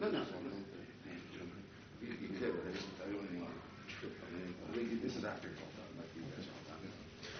This is after it's all done. Like you guys are all done.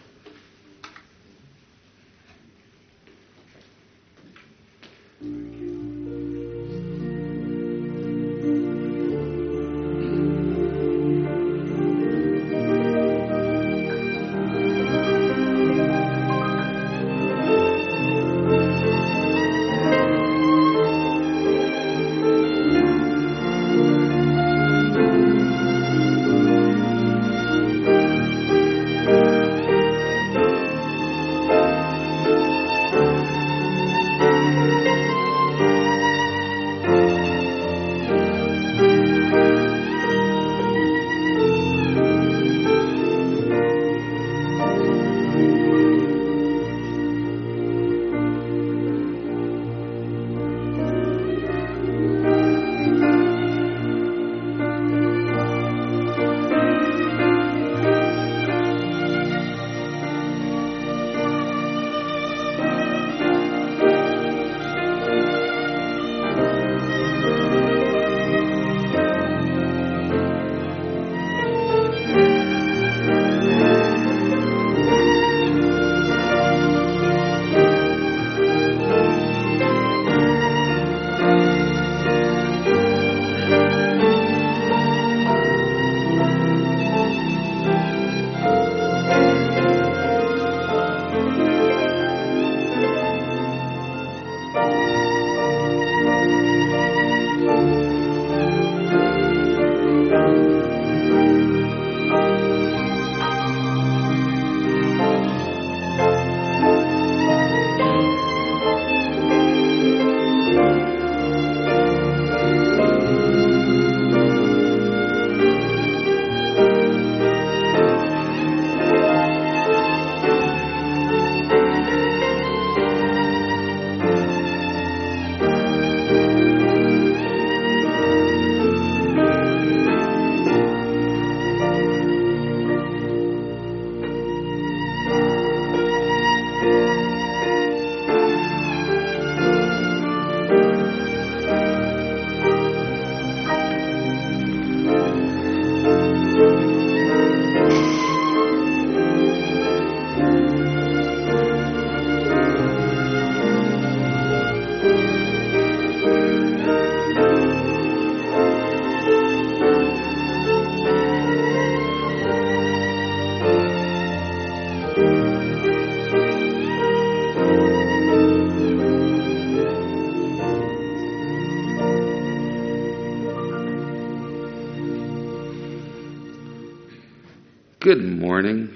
Good morning.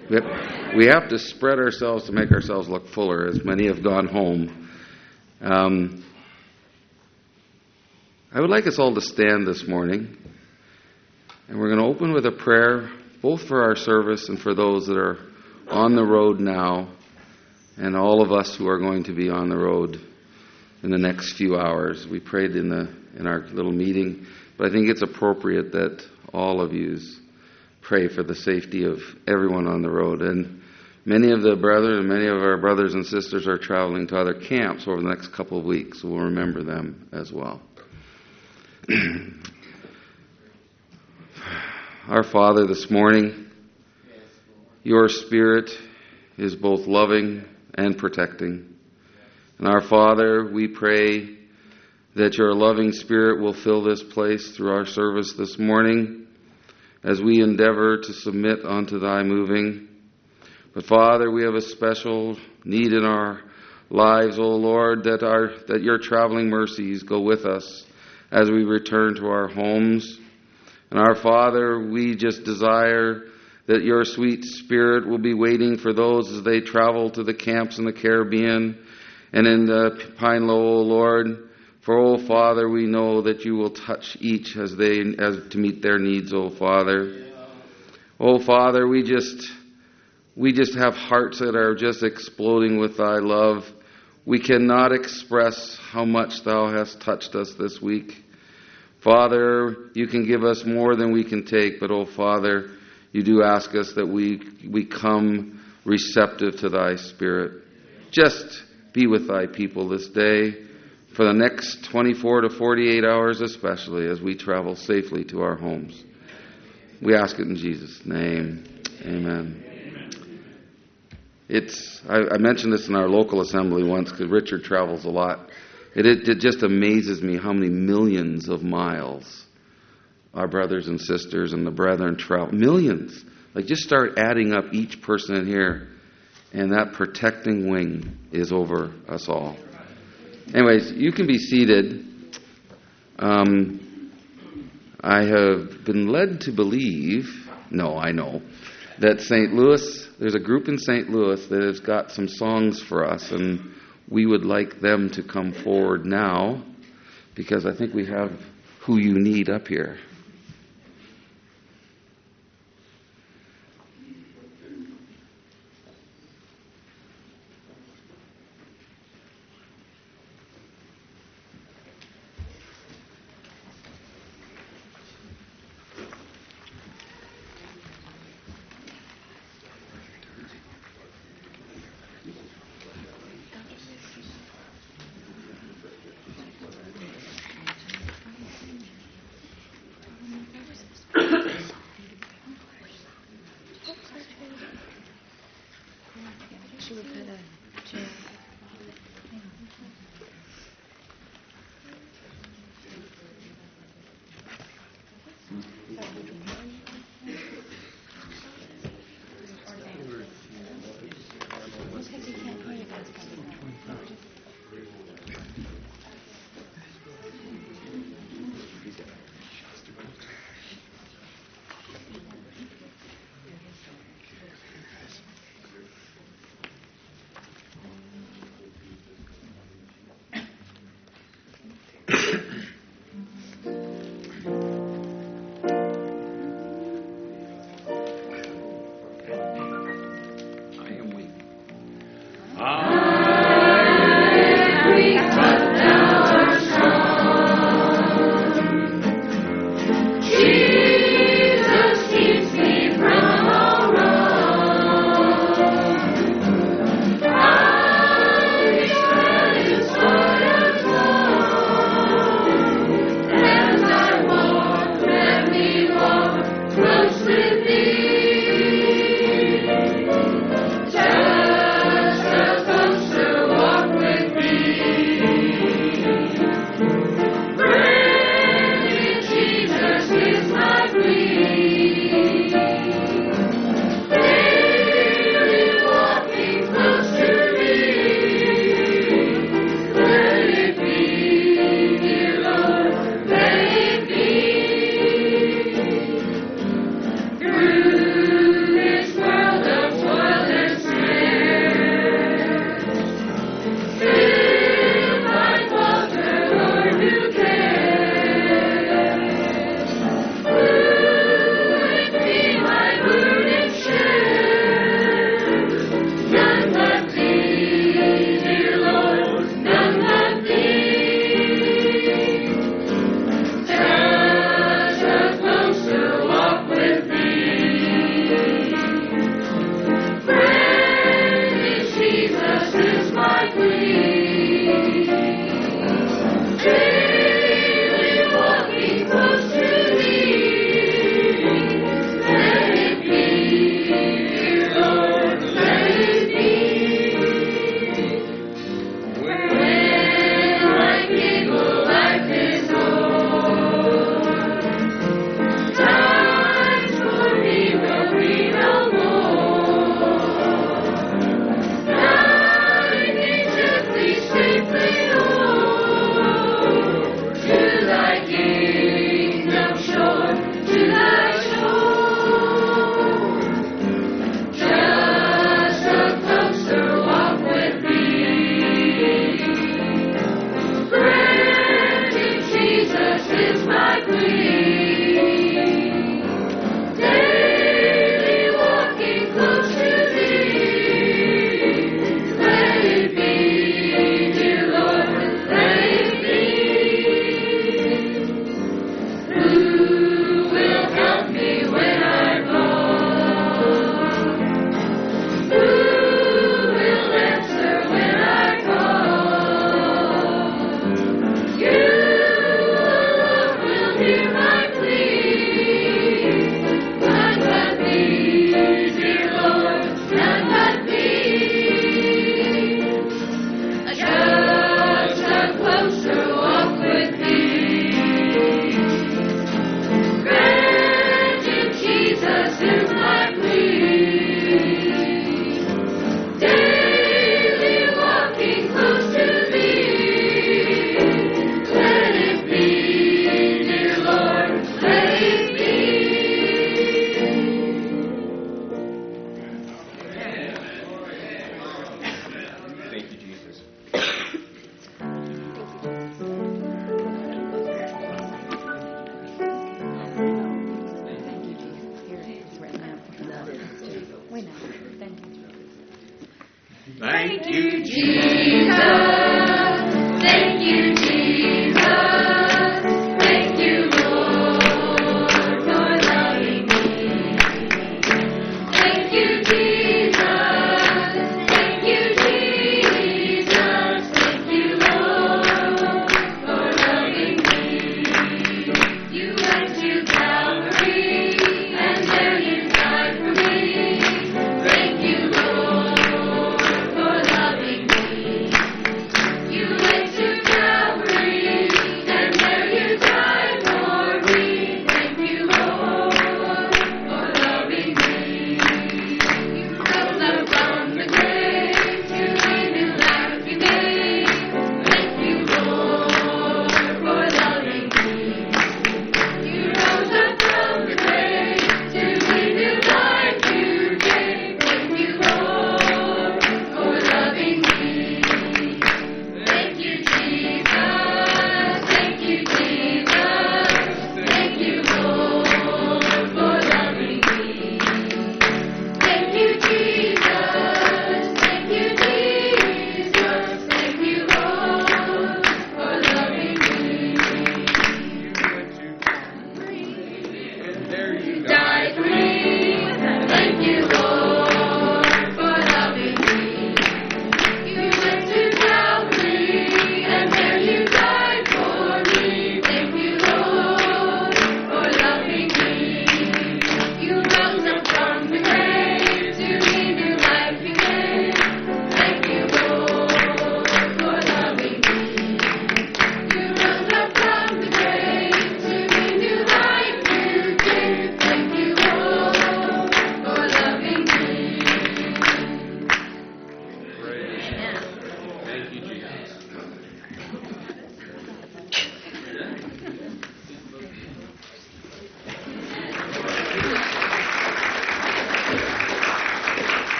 We have to spread ourselves to make ourselves look fuller, as many have gone home. I would like us all to stand this morning, and we're going to open with a prayer, both for our service and for those that are on the road now, and all of us who are going to be on the road in the next few hours. We prayed in our little meeting, but I think it's appropriate that all of you pray for the safety of everyone on the road. And many of our brothers and sisters are traveling to other camps over the next couple of weeks, so we'll remember them as well. Our Father, this morning, your Spirit is both loving and protecting. And our Father, we pray that your loving Spirit will fill this place through our service this morning as we endeavor to submit unto thy moving. But Father, we have a special need in our lives, O Lord, that your traveling mercies go with us as we return to our homes. And our Father, we just desire that your sweet Spirit will be waiting for those as they travel to the camps in the Caribbean and in the Pine Low, O Lord. For, O Father, we know that you will touch each as to meet their needs, O Father. O Father, we just have hearts that are just exploding with thy love. We cannot express how much thou hast touched us this week. Father, you can give us more than we can take, but, O Father, you do ask us that we come receptive to thy Spirit. Just be with thy people this day. for the next 24 to 48 hours especially as we travel safely to our homes. We ask it in Jesus' name. Amen. I mentioned this in our local assembly once because Richard travels a lot. It just amazes me how many millions of miles our brothers and sisters and the brethren travel. Millions. Like, just start adding up each person in here, and that protecting wing is over us all. Anyways, you can be seated. I have been led to believe, I know, that St. Louis, there's a group in St. Louis that has got some songs for us, and we would like them to come forward now, because I think we have who you need up here.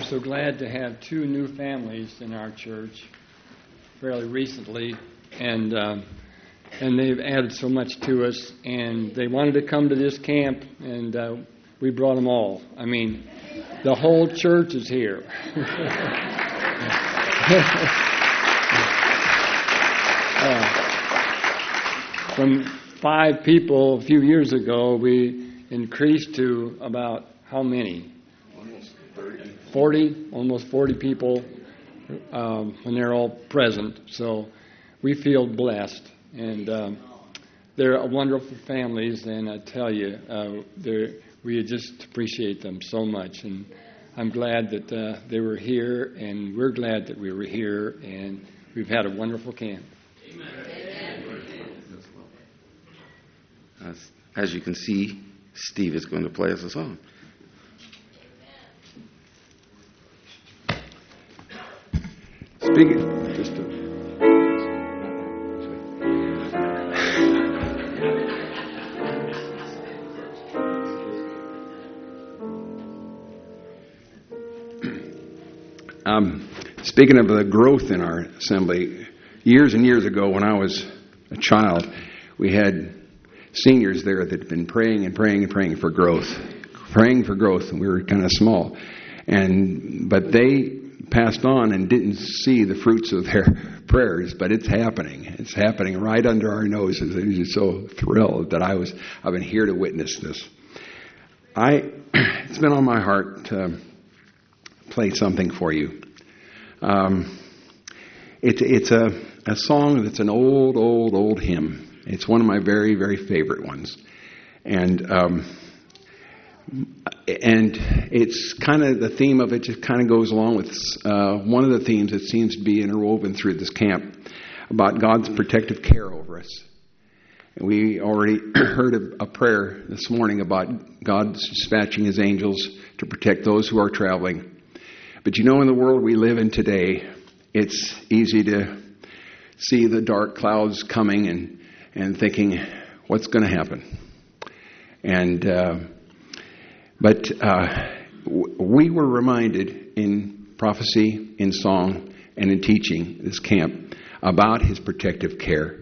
so glad to have 2 new families in our church fairly recently, and they've added so much to us, and they wanted to come to this camp, and we brought them all. I mean, the whole church is here. From 5 people a few years ago, we increased to about how many? Almost 30. 40, almost 40 people when they're all present. So we feel blessed. And they're wonderful families, and I tell you, we just appreciate them so much. And I'm glad that they were here, and we're glad that we were here, and we've had a wonderful camp. Amen. As you can see, Steve is going to play us a song. Speaking, just speaking of the growth in our assembly, years and years ago when I was a child, we had seniors there that had been praying and for growth, and we were kind of small, but they passed on and didn't see the fruits of their prayers, but it's happening right under our noses. I was just so thrilled that I've been here to witness this. It's been on my heart to play something for you. It's a song that's an old hymn. It's one of my very, very favorite ones. And it's kind of, the theme of it just kind of goes along with one of the themes that seems to be interwoven through this camp about God's protective care over us. And we already heard a prayer this morning about God dispatching His angels to protect those who are traveling. But in the world we live in today, it's easy to see the dark clouds coming and thinking, what's going to happen? But we were reminded in prophecy, in song, and in teaching this camp about His protective care.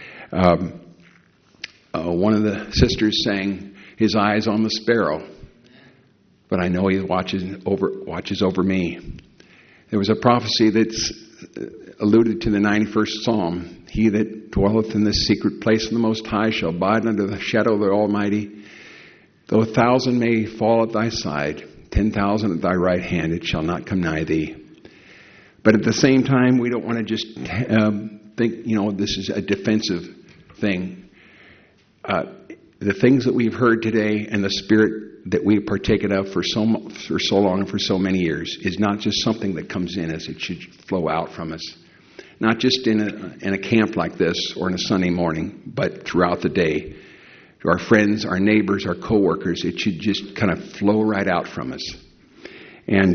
One of the sisters sang, "His eyes on the sparrow, but I know He watches over me." There was a prophecy that's alluded to the 91st Psalm. "He that dwelleth in the secret place of the Most High shall abide under the shadow of the Almighty. Though 1,000 may fall at thy side, 10,000 at thy right hand, it shall not come nigh thee." But at the same time, we don't want to just think, this is a defensive thing. The things that we've heard today and the spirit that we've partaken of for so long and for so many years is not just something that comes in us. It should flow out from us. Not just in a camp like this or on a Sunday morning, but throughout the day. To our friends, our neighbors, our coworkers, it should just kind of flow right out from us. And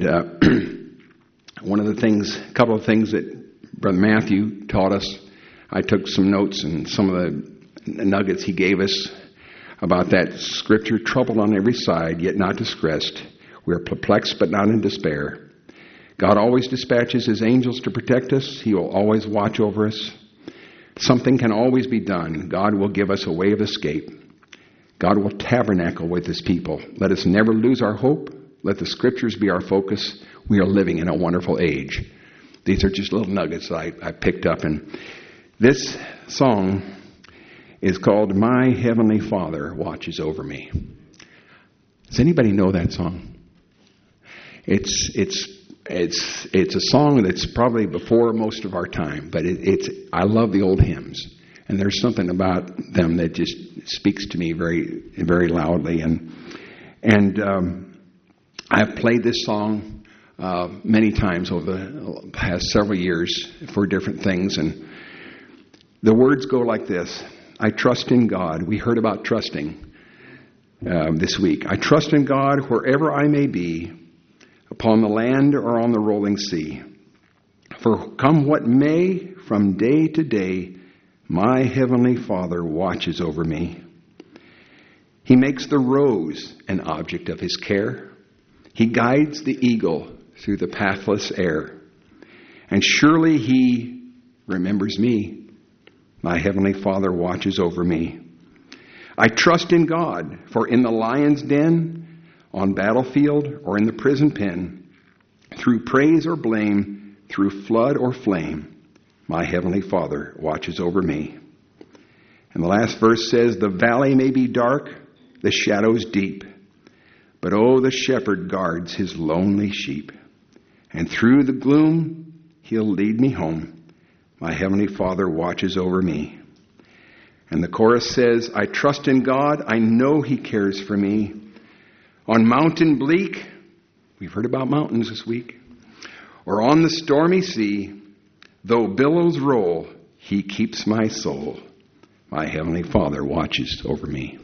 a couple of things that Brother Matthew taught us, I took some notes and some of the nuggets he gave us about that scripture: troubled on every side, yet not distressed. We are perplexed, but not in despair. God always dispatches His angels to protect us. He will always watch over us. Something can always be done. God will give us a way of escape. God will tabernacle with His people. Let us never lose our hope. Let the Scriptures be our focus. We are living in a wonderful age. These are just little nuggets that I picked up. And this song is called "My Heavenly Father Watches Over Me." Does anybody know that song? It's a song that's probably before most of our time, but I love the old hymns, and there's something about them that just speaks to me very, very loudly. And I've played this song many times over the past several years for different things, and the words go like this: I trust in God. We heard about trusting this week. I trust in God wherever I may be, upon the land or on the rolling sea. For come what may, from day to day, my Heavenly Father watches over me. He makes the rose an object of His care. He guides the eagle through the pathless air. And surely he remembers me. My heavenly Father watches over me. I trust in God, for in the lion's den, on battlefield, or in the prison pen, through praise or blame, through flood or flame, my heavenly Father watches over me. And the last verse says, the valley may be dark, the shadows deep, but oh, the shepherd guards his lonely sheep. And through the gloom, he'll lead me home. My heavenly Father watches over me. And the chorus says, I trust in God, I know he cares for me. On mountain bleak, we've heard about mountains this week, or on the stormy sea, though billows roll, he keeps my soul. My heavenly Father watches over me.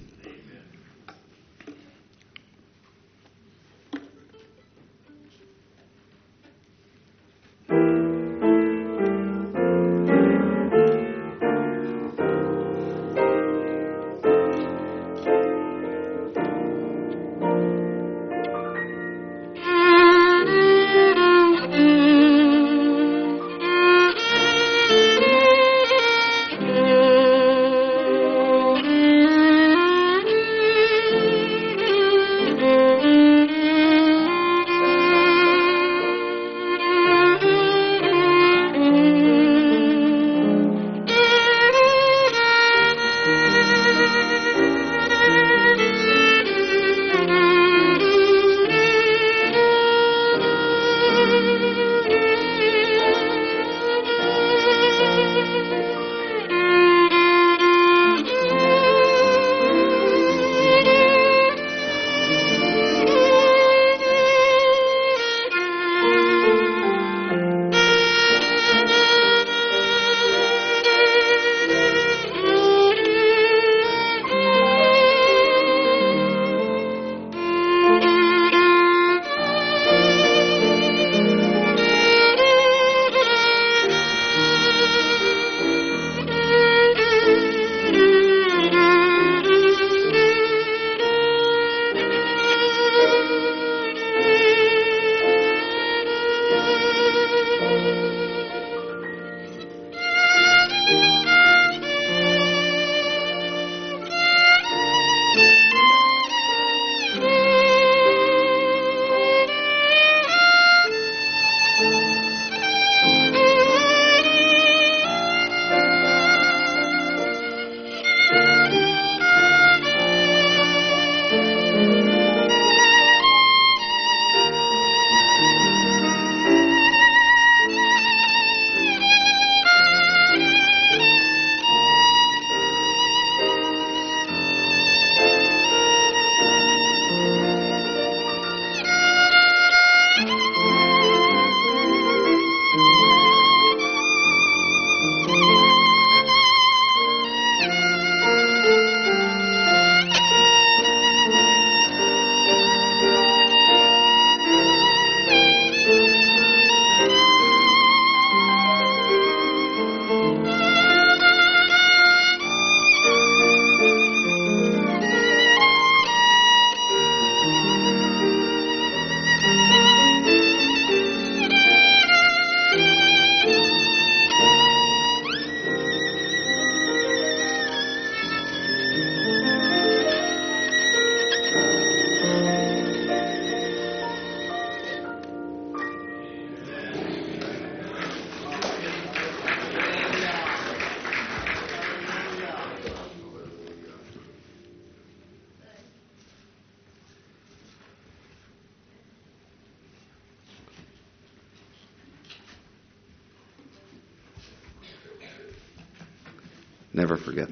Never forget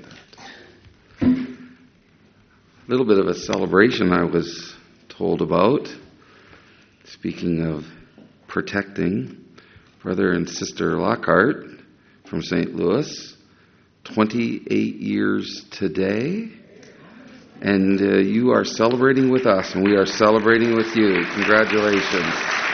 that. A little bit of a celebration I was told about. Speaking of protecting, Brother and Sister Lockhart from St. Louis, 28 years today. And you are celebrating with us, and we are celebrating with you. Congratulations.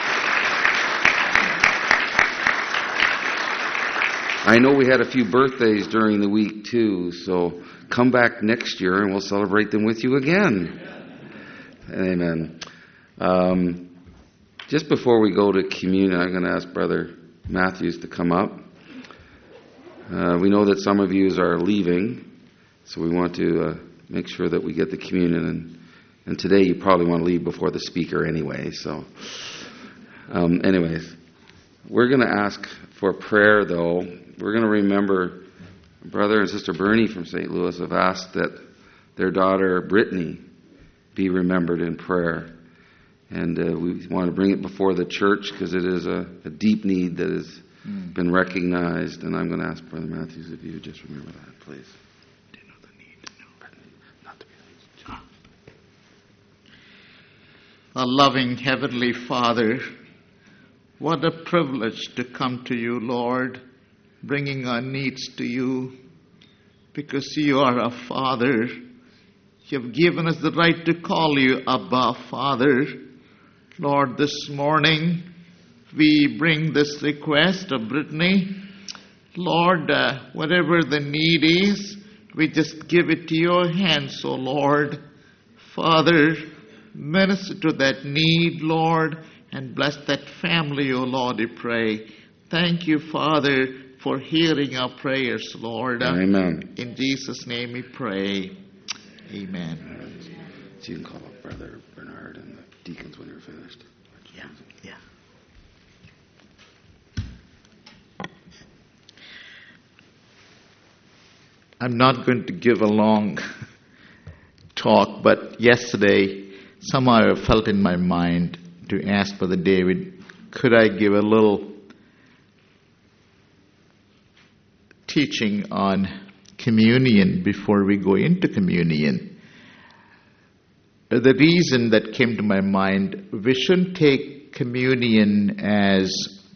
I know we had a few birthdays during the week, too, so come back next year and we'll celebrate them with you again. Amen. Just before we go to communion, I'm going to ask Brother Matthews to come up. We know that some of you are leaving, so we want to make sure that we get the communion. And today you probably want to leave before the speaker anyway. So, anyways, we're going to ask for prayer, though. We're going to remember Brother and Sister Bernie from St. Louis have asked that their daughter Brittany be remembered in prayer. And we want to bring it before the church because it is a deep need that has been recognized. And I'm going to ask Brother Matthews if you would just remember that, please. Do you know the need? No, not to be. Our loving Heavenly Father, what a privilege to come to you, Lord, bringing our needs to you, because you are our Father. You have given us the right to call you Abba, Father. Lord, this morning we bring this request of Brittany. Lord, whatever the need is, we just give it to your hands, O Lord. Father, minister to that need, Lord, and bless that family, O Lord, we pray. Thank you, Father, for hearing our prayers, Lord. Amen. In Jesus' name we pray. Amen. So you can call up Brother Bernard and the deacons when you're finished. Yeah. I'm not going to give a long talk, but yesterday somehow I felt in my mind to ask Brother David, could I give a little teaching on communion before we go into communion? The reason that came to my mind, we shouldn't take communion as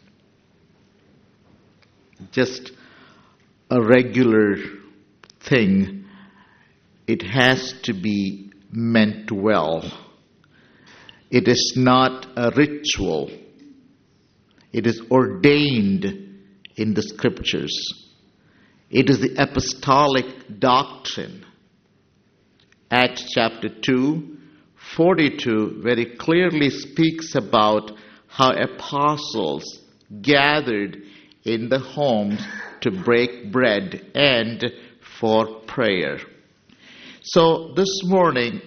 just a regular thing. It has to be meant well. It is not a ritual. It is ordained in the Scriptures. It is the apostolic doctrine. Acts chapter 2, 42 very clearly speaks about how apostles gathered in the homes to break bread and for prayer. So this morning,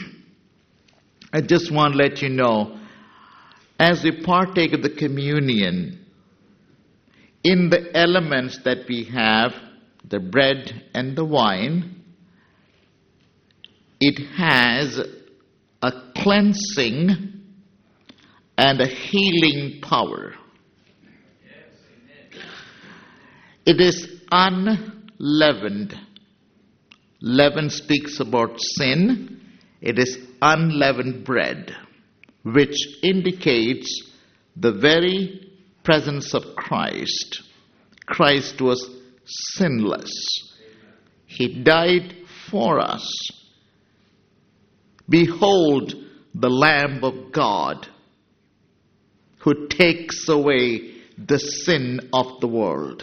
I just want to let you know, as we partake of the communion, in the elements that we have, the bread and the wine, it has a cleansing and a healing power. It is unleavened. Leaven speaks about sin. It is unleavened bread, which indicates the very presence of Christ. Christ was sinless. He died for us. Behold the Lamb of God who takes away the sin of the world.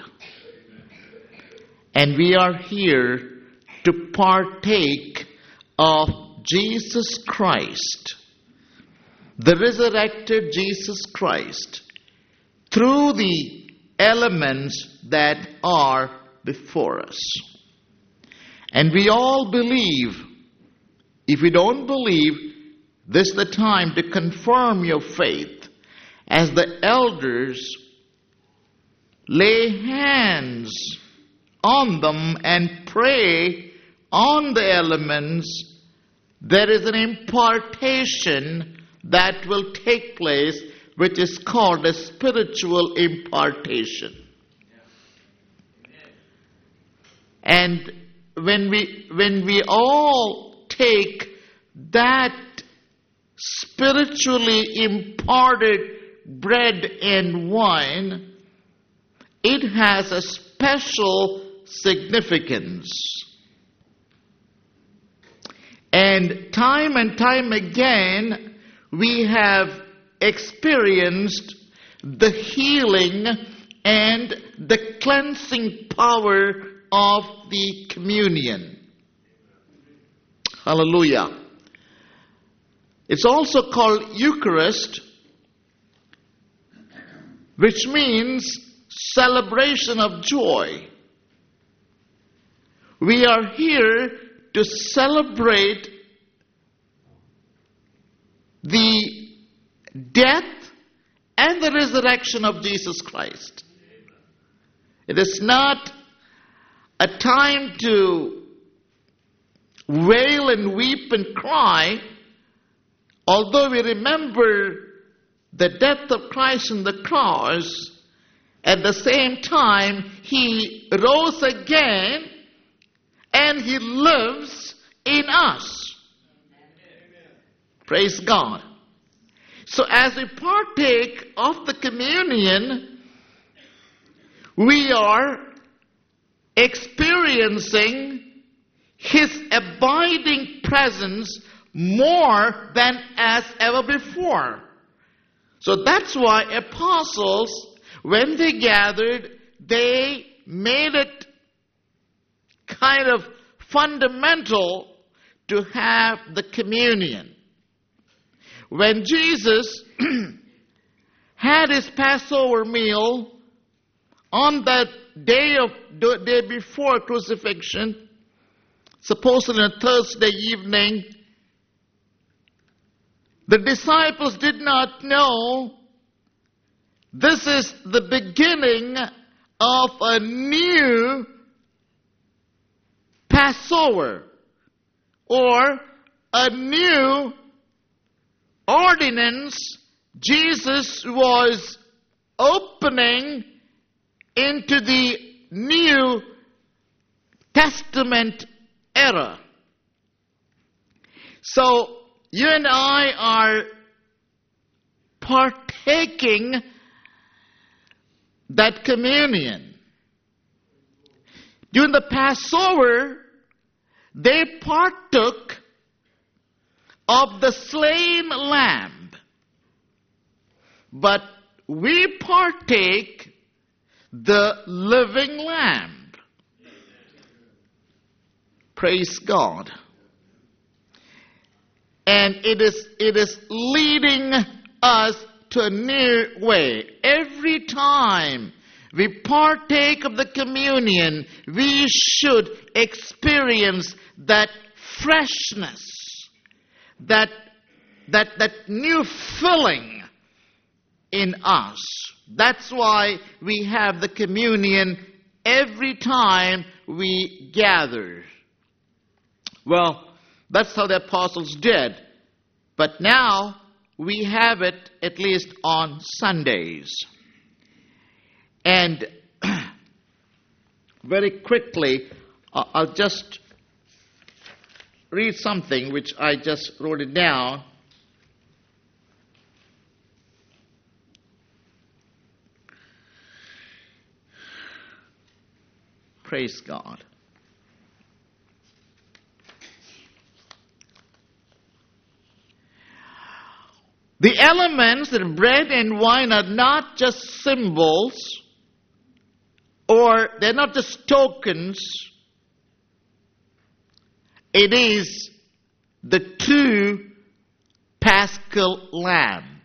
And we are here to partake of Jesus Christ, the resurrected Jesus Christ, through the elements that are before us. And we all believe. If you don't believe, this is the time to confirm your faith as the elders lay hands on them and pray on the elements. There is an impartation that will take place, which is called a spiritual impartation. And when we all take that spiritually imparted bread and wine, it has a special significance. And time again, we have experienced the healing and the cleansing power of the communion. Hallelujah. It's also called Eucharist, which means celebration of joy. We are here to celebrate the death and the resurrection of Jesus Christ. It is not a time to wail and weep and cry, although we remember the death of Christ on the cross. At the same time, He rose again and He lives in us. Praise God. So as we partake of the communion, we are experiencing His abiding presence more than as ever before. So that's why apostles, when they gathered, they made it kind of fundamental to have the communion. When Jesus had His Passover meal on that day before crucifixion, supposedly on Thursday evening, the disciples did not know this is the beginning of a new Passover or a new ordinance Jesus was opening into the New Testament era. So you and I are partaking that communion. During the Passover, they partook of the slain lamb. But we partake the living lamb. Praise God. And it is leading us to a new way. Every time we partake of the communion, we should experience that freshness, that new filling in us. That's why we have the communion every time we gather. Well, that's how the apostles did. But now we have it at least on Sundays. And very quickly, I'll just read something which I just wrote it down. Praise God. The elements, the bread and wine, are not just symbols, or they're not just tokens. It is the true Paschal Lamb.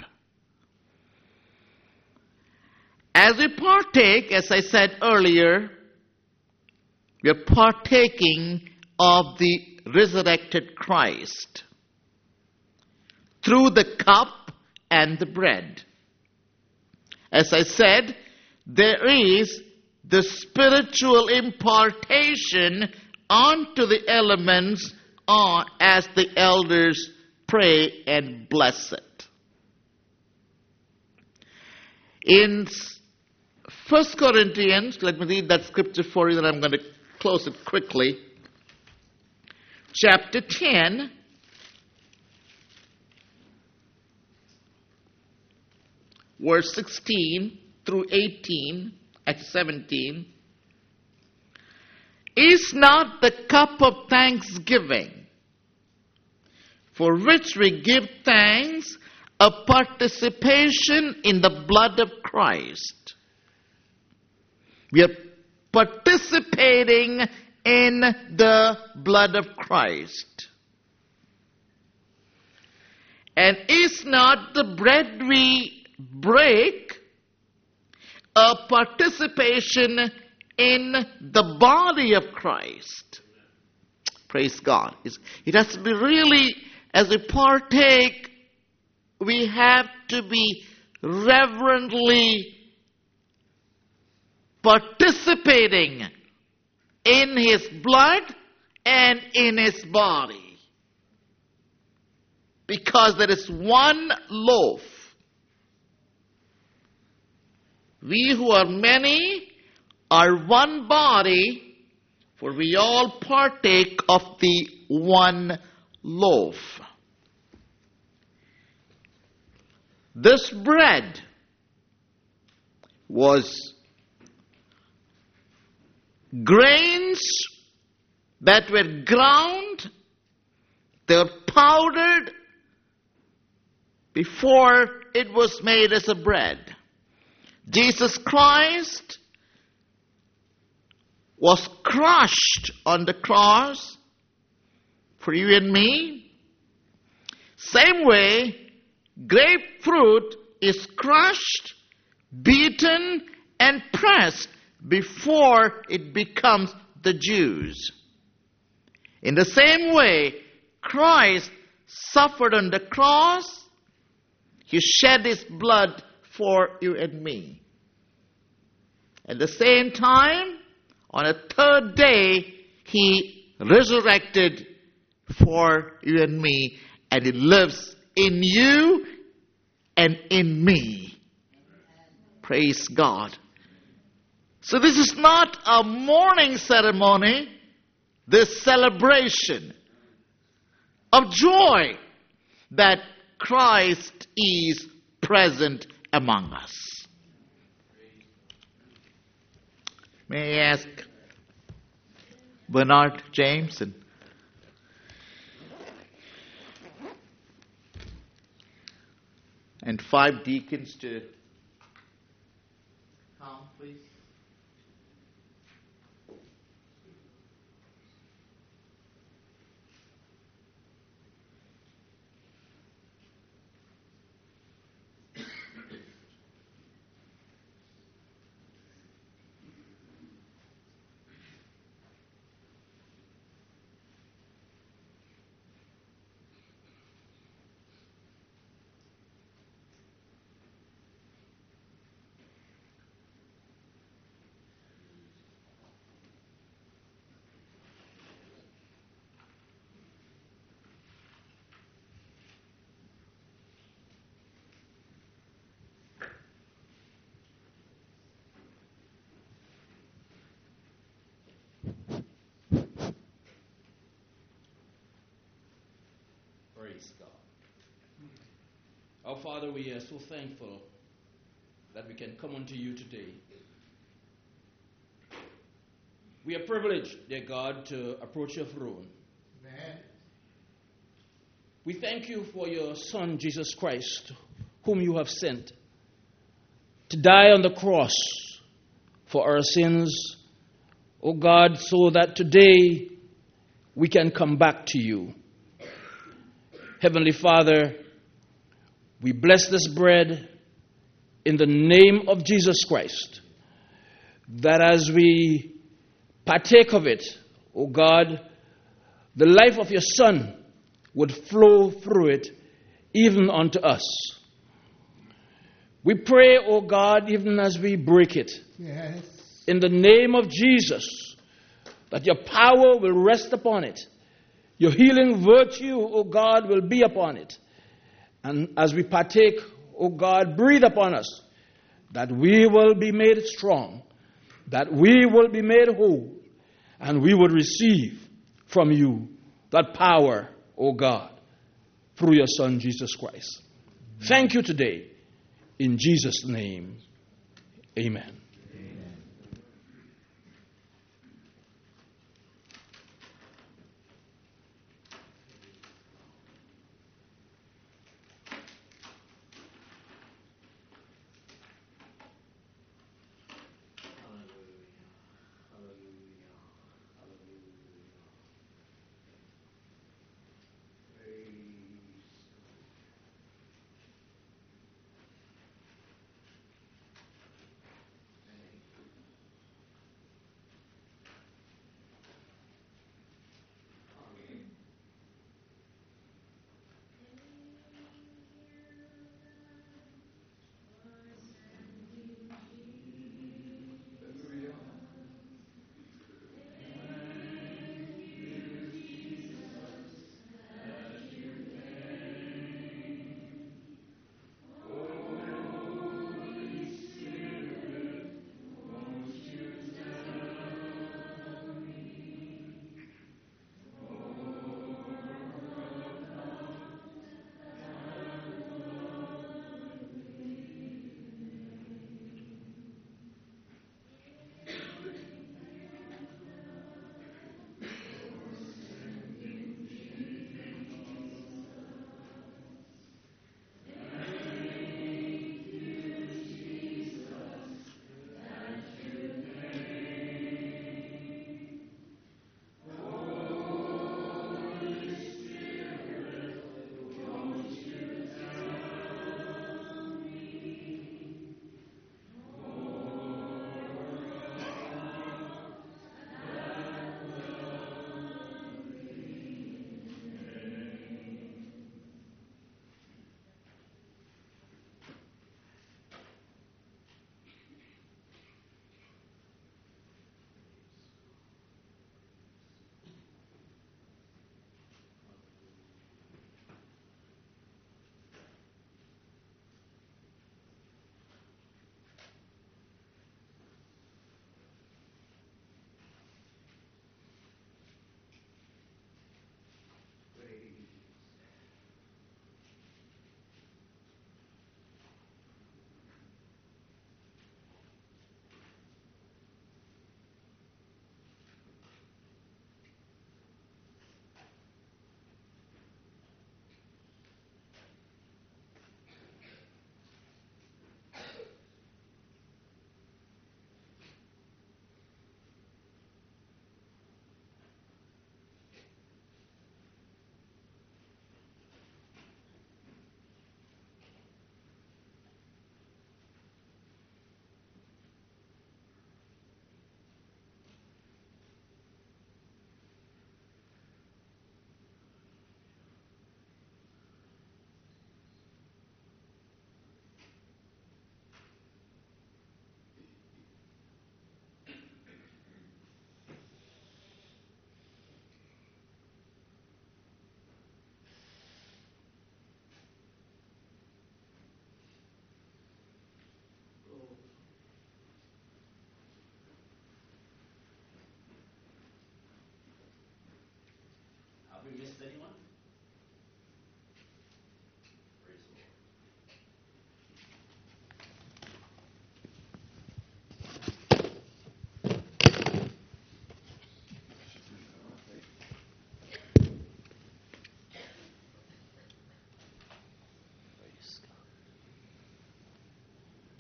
As we partake, as I said earlier, we are partaking of the resurrected Christ through the cup and the bread. As I said, there is the spiritual impartation onto the elements as the elders pray and bless it. In 1 Corinthians, let me read that scripture for you, then I'm going to close it quickly. Chapter 10. Verse 16 through 18 at 17. Is not the cup of thanksgiving, for which we give thanks, a participation in the blood of Christ? We are participating in the blood of Christ. And is not the bread we break a participation in the body of Christ. Praise God. It has to be really, as we partake, we have to be reverently participating in His blood and in His body. Because there is one loaf. We who are many are one body, for we all partake of the one loaf. This bread was grains that were ground, they were powdered before it was made as a bread. Jesus Christ was crushed on the cross for you and me. Same way, grapefruit is crushed, beaten, and pressed before it becomes the juice. In the same way, Christ suffered on the cross. He shed His blood for you and me. At the same time, on a third day, He resurrected for you and me, and He lives in you and in me. Praise God. So this is not a mourning ceremony, this celebration of joy that Christ is present among us. May I ask Bernard James and 5 deacons to come, please? Praise God. Our Father, we are so thankful that we can come unto you today. We are privileged, dear God, to approach your throne. Amen. We thank you for your Son, Jesus Christ, whom you have sent to die on the cross for our sins, O God, so that today we can come back to you. Heavenly Father, we bless this bread in the name of Jesus Christ, that as we partake of it, O God, the life of your Son would flow through it even unto us. We pray, O God, even as we break it, Yes. in the name of Jesus, that your power will rest upon it. Your healing virtue, O God, will be upon it. And as we partake, O God, breathe upon us, that we will be made strong, that we will be made whole, and we will receive from you that power, O God, through your Son, Jesus Christ. Thank you today. In Jesus' name, amen.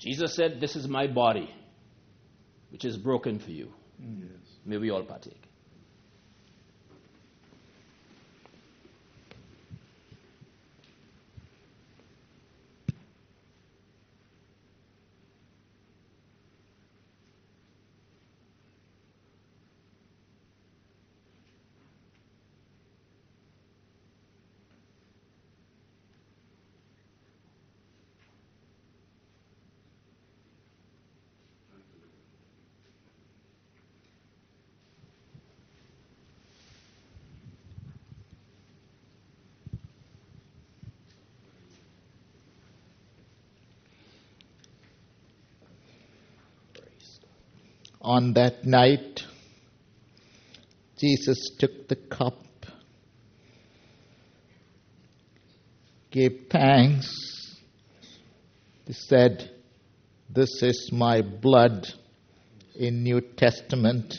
Jesus said, "This is my body, which is broken for you." May we all partake. On that night, Jesus took the cup, gave thanks. He said, "This is my blood in New Testament.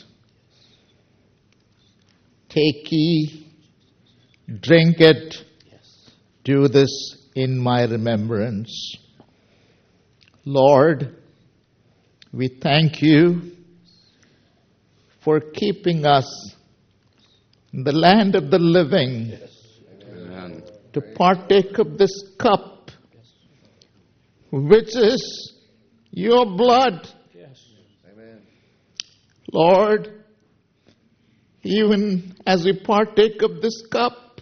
Take ye, drink it, do this in my remembrance." Lord, we thank you for keeping us in the land of the living Amen. to partake of this cup, which is your blood. Lord, even as we partake of this cup,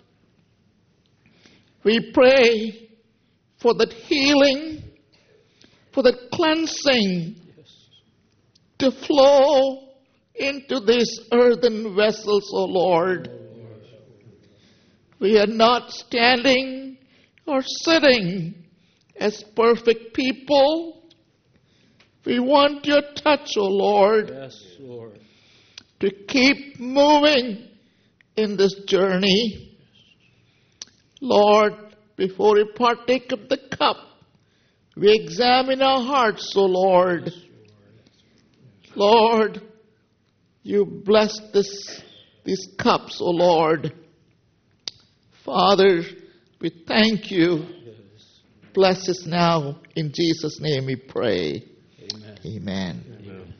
we pray for that healing, for that cleansing to flow into these earthen vessels, O Lord. We are not standing or sitting as perfect people. We want your touch, O Lord, Yes, Lord. to keep moving in this journey. Lord, before we partake of the cup, we examine our hearts, O Lord. Lord, you bless these cups, O Lord. Father, we thank you. Bless us now. In Jesus' name we pray. Amen. Amen. Amen.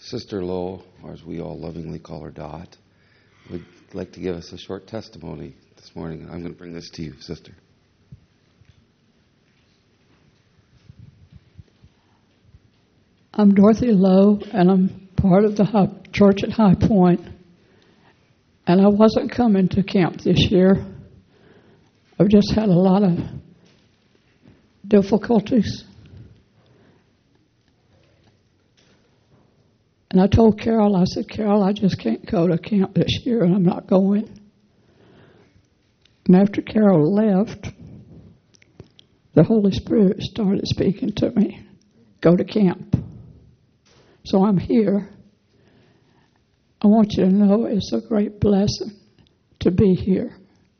Sister Lowe, or as we all lovingly call her, Dot, would like to give us a short testimony this morning. I'm going to bring this to you, Sister. I'm Dorothy Lowe, and I'm part of the church at High Point. And I wasn't coming to camp this year. I've just had a lot of difficulties. And I told Carol, I said, Carol, I just can't go to camp this year, and I'm not going. And after Carol left, the Holy Spirit started speaking to me, go to camp. So I'm here. I want you to know it's a great blessing to be here.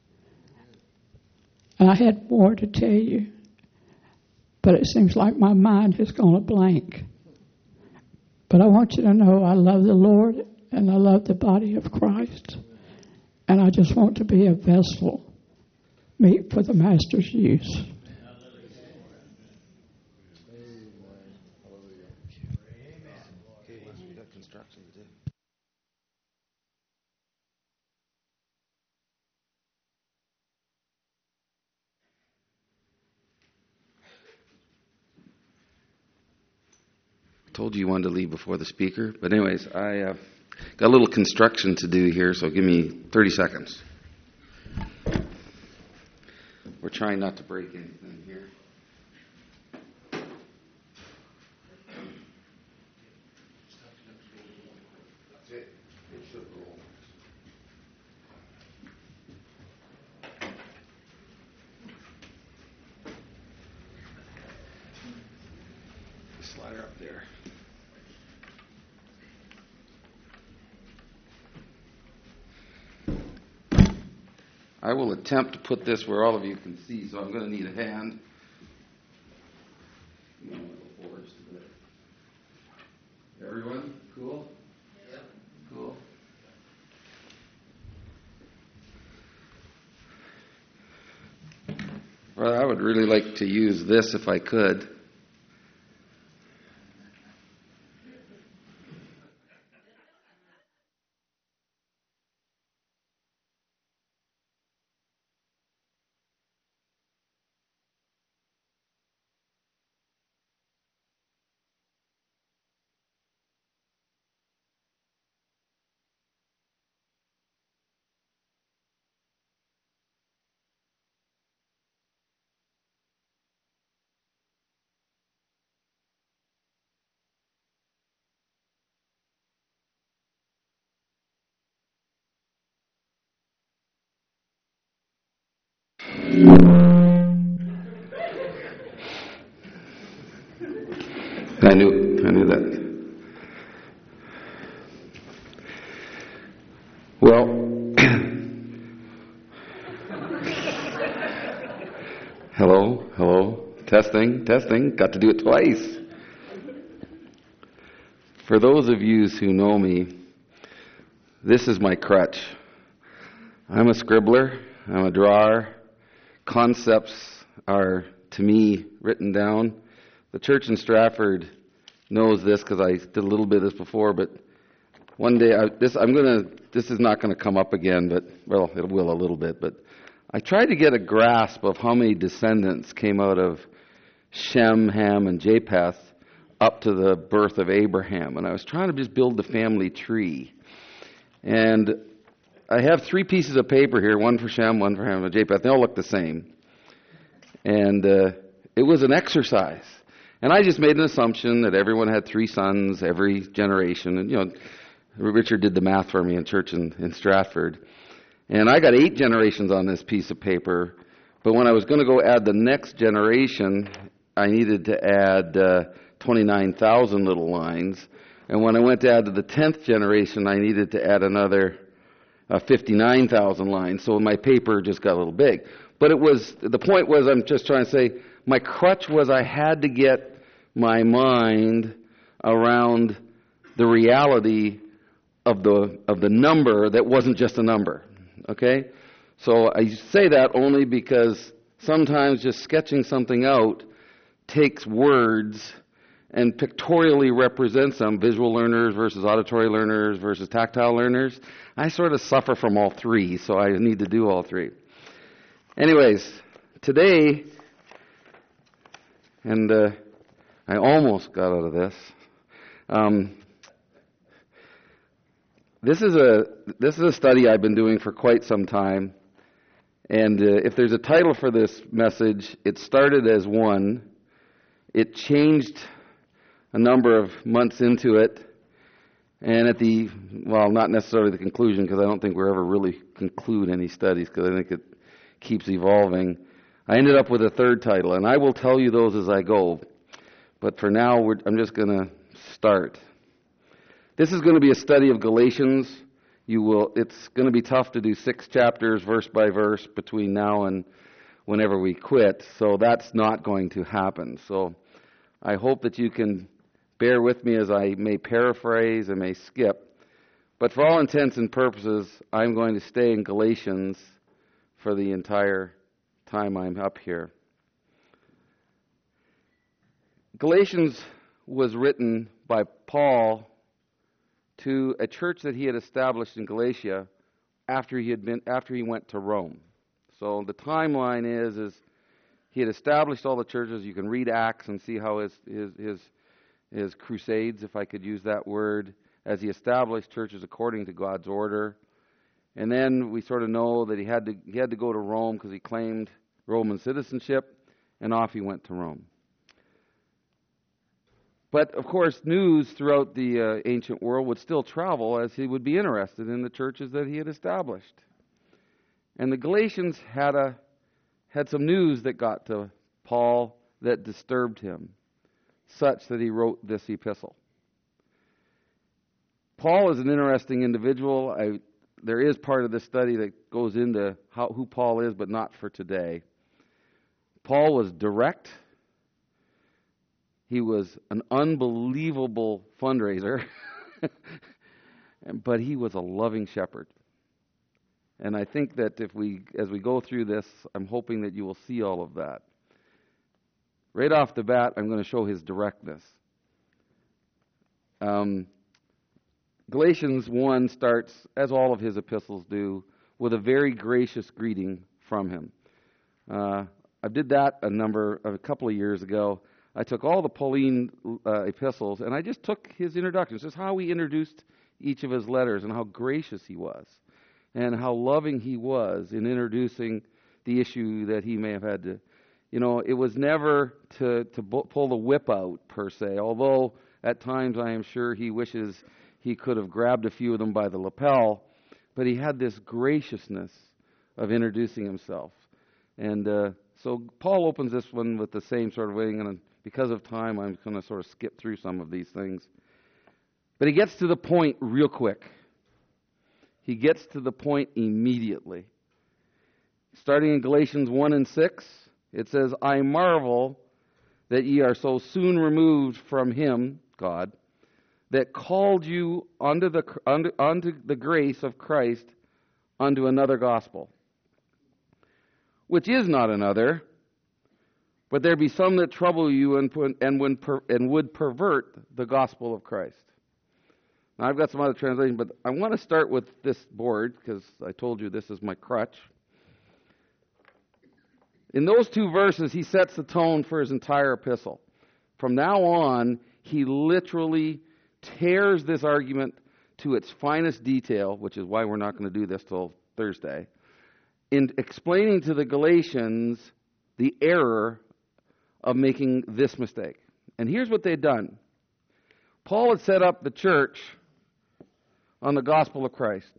And I had more to tell you, but it seems like my mind has gone a blank. But I want you to know I love the Lord and I love the body of Christ. And I just want to be a vessel meet for the Master's use. Told you wanted to leave before the speaker, but anyways, I got a little construction to do here, so give me 30 seconds. We're trying not to break anything here. That's it. It should roll. The slider up there. I will attempt to put this where all of you can see, so I'm going to need a hand. Everyone, cool? Yep. Cool. Well, I would really like to use this if I could. I knew that. Well, hello, testing, got to do it twice. For those of you who know me, this is my crutch. I'm a scribbler, I'm a drawer. Concepts are, to me, written down. The church in Stratford knows this because I did a little bit of this before, but one day, this is not going to come up again, but, well, it will a little bit, but I tried to get a grasp of how many descendants came out of Shem, Ham, and Japheth up to the birth of Abraham, and I was trying to just build the family tree. And I have 3 pieces of paper here, one for Shem, one for Ham, and Japheth. They all look the same. And it was an exercise. And I just made an assumption that everyone had 3 sons every generation. And, you know, Richard did the math for me in church in Stratford. And I got 8 generations on this piece of paper. But when I was going to go add the next generation, I needed to add 29,000 little lines. And when I went to add to the 10th generation, I needed to add another 59,000 lines. So my paper just got a little big. But the point was, I'm just trying to say, my crutch was I had to get my mind around the reality of the number that wasn't just a number. Okay? So I say that only because sometimes just sketching something out takes words and pictorially represents them, visual learners versus auditory learners versus tactile learners. I sort of suffer from all three, so I need to do all three. Anyways, today, and I almost got out of this. This is a study I've been doing for quite some time, and if there's a title for this message, it started as one. It changed a number of months into it, and at not necessarily the conclusion, because I don't think we're ever really conclude any studies, because I think it keeps evolving. I ended up with a third title, and I will tell you those as I go. But for now, I'm just going to start. This is going to be a study of Galatians. It's going to be tough to do 6 chapters, verse by verse, between now and whenever we quit. So that's not going to happen. So I hope that you can bear with me as I may paraphrase and may skip. But for all intents and purposes, I'm going to stay in Galatians for the entire time I'm up here. Galatians was written by Paul to a church that he had established in Galatia after he went to Rome. So the timeline is he had established all the churches. You can read Acts and see how his crusades, if I could use that word, as he established churches according to God's order. And then we sort of know that he had to go to Rome because he claimed Roman citizenship, and off he went to Rome. But, of course, news throughout the ancient world would still travel as he would be interested in the churches that he had established. And the Galatians had some news that got to Paul that disturbed him, such that he wrote this epistle. Paul is an interesting individual. There is part of this study that goes into who Paul is, but not for today. Paul was direct. He was an unbelievable fundraiser, but he was a loving shepherd. And I think that as we go through this, I'm hoping that you will see all of that. Right off the bat, I'm going to show his directness. Galatians 1 starts, as all of his epistles do, with a very gracious greeting from him. I did that a couple of years ago. I took all the Pauline epistles, and I just took his introductions, just how he introduced each of his letters and how gracious he was and how loving he was in introducing the issue that he may have had to. It was never to pull the whip out, per se, although at times I am sure he wishes he could have grabbed a few of them by the lapel, but he had this graciousness of introducing himself. And so Paul opens this one with the same sort of way, and because of time, I'm going to sort of skip through some of these things. But he gets to the point real quick. He gets to the point immediately. Starting in Galatians 1 and 6, it says, I marvel that ye are so soon removed from him, God, that called you unto the grace of Christ unto another gospel, which is not another, but there be some that trouble you and would pervert the gospel of Christ. Now, I've got some other translations, but I want to start with this board, because I told you this is my crutch. In those 2 verses, he sets the tone for his entire epistle. From now on, he literally tears this argument to its finest detail, which is why we're not going to do this till Thursday, in explaining to the Galatians the error of making this mistake. And here's what they'd done. Paul had set up the church on the gospel of Christ.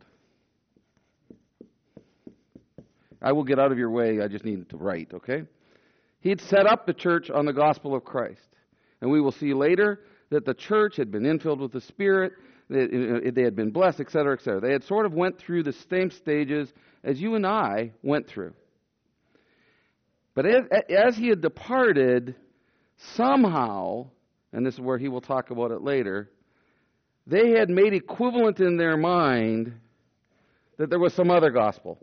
I will get out of your way, I just need to write, okay? He'd set up the church on the gospel of Christ. And we will see later that the church had been infilled with the Spirit, they had been blessed, etc., etc. They had sort of went through the same stages as you and I went through. But as he had departed, somehow, and this is where he will talk about it later, they had made equivalent in their mind that there was some other gospel.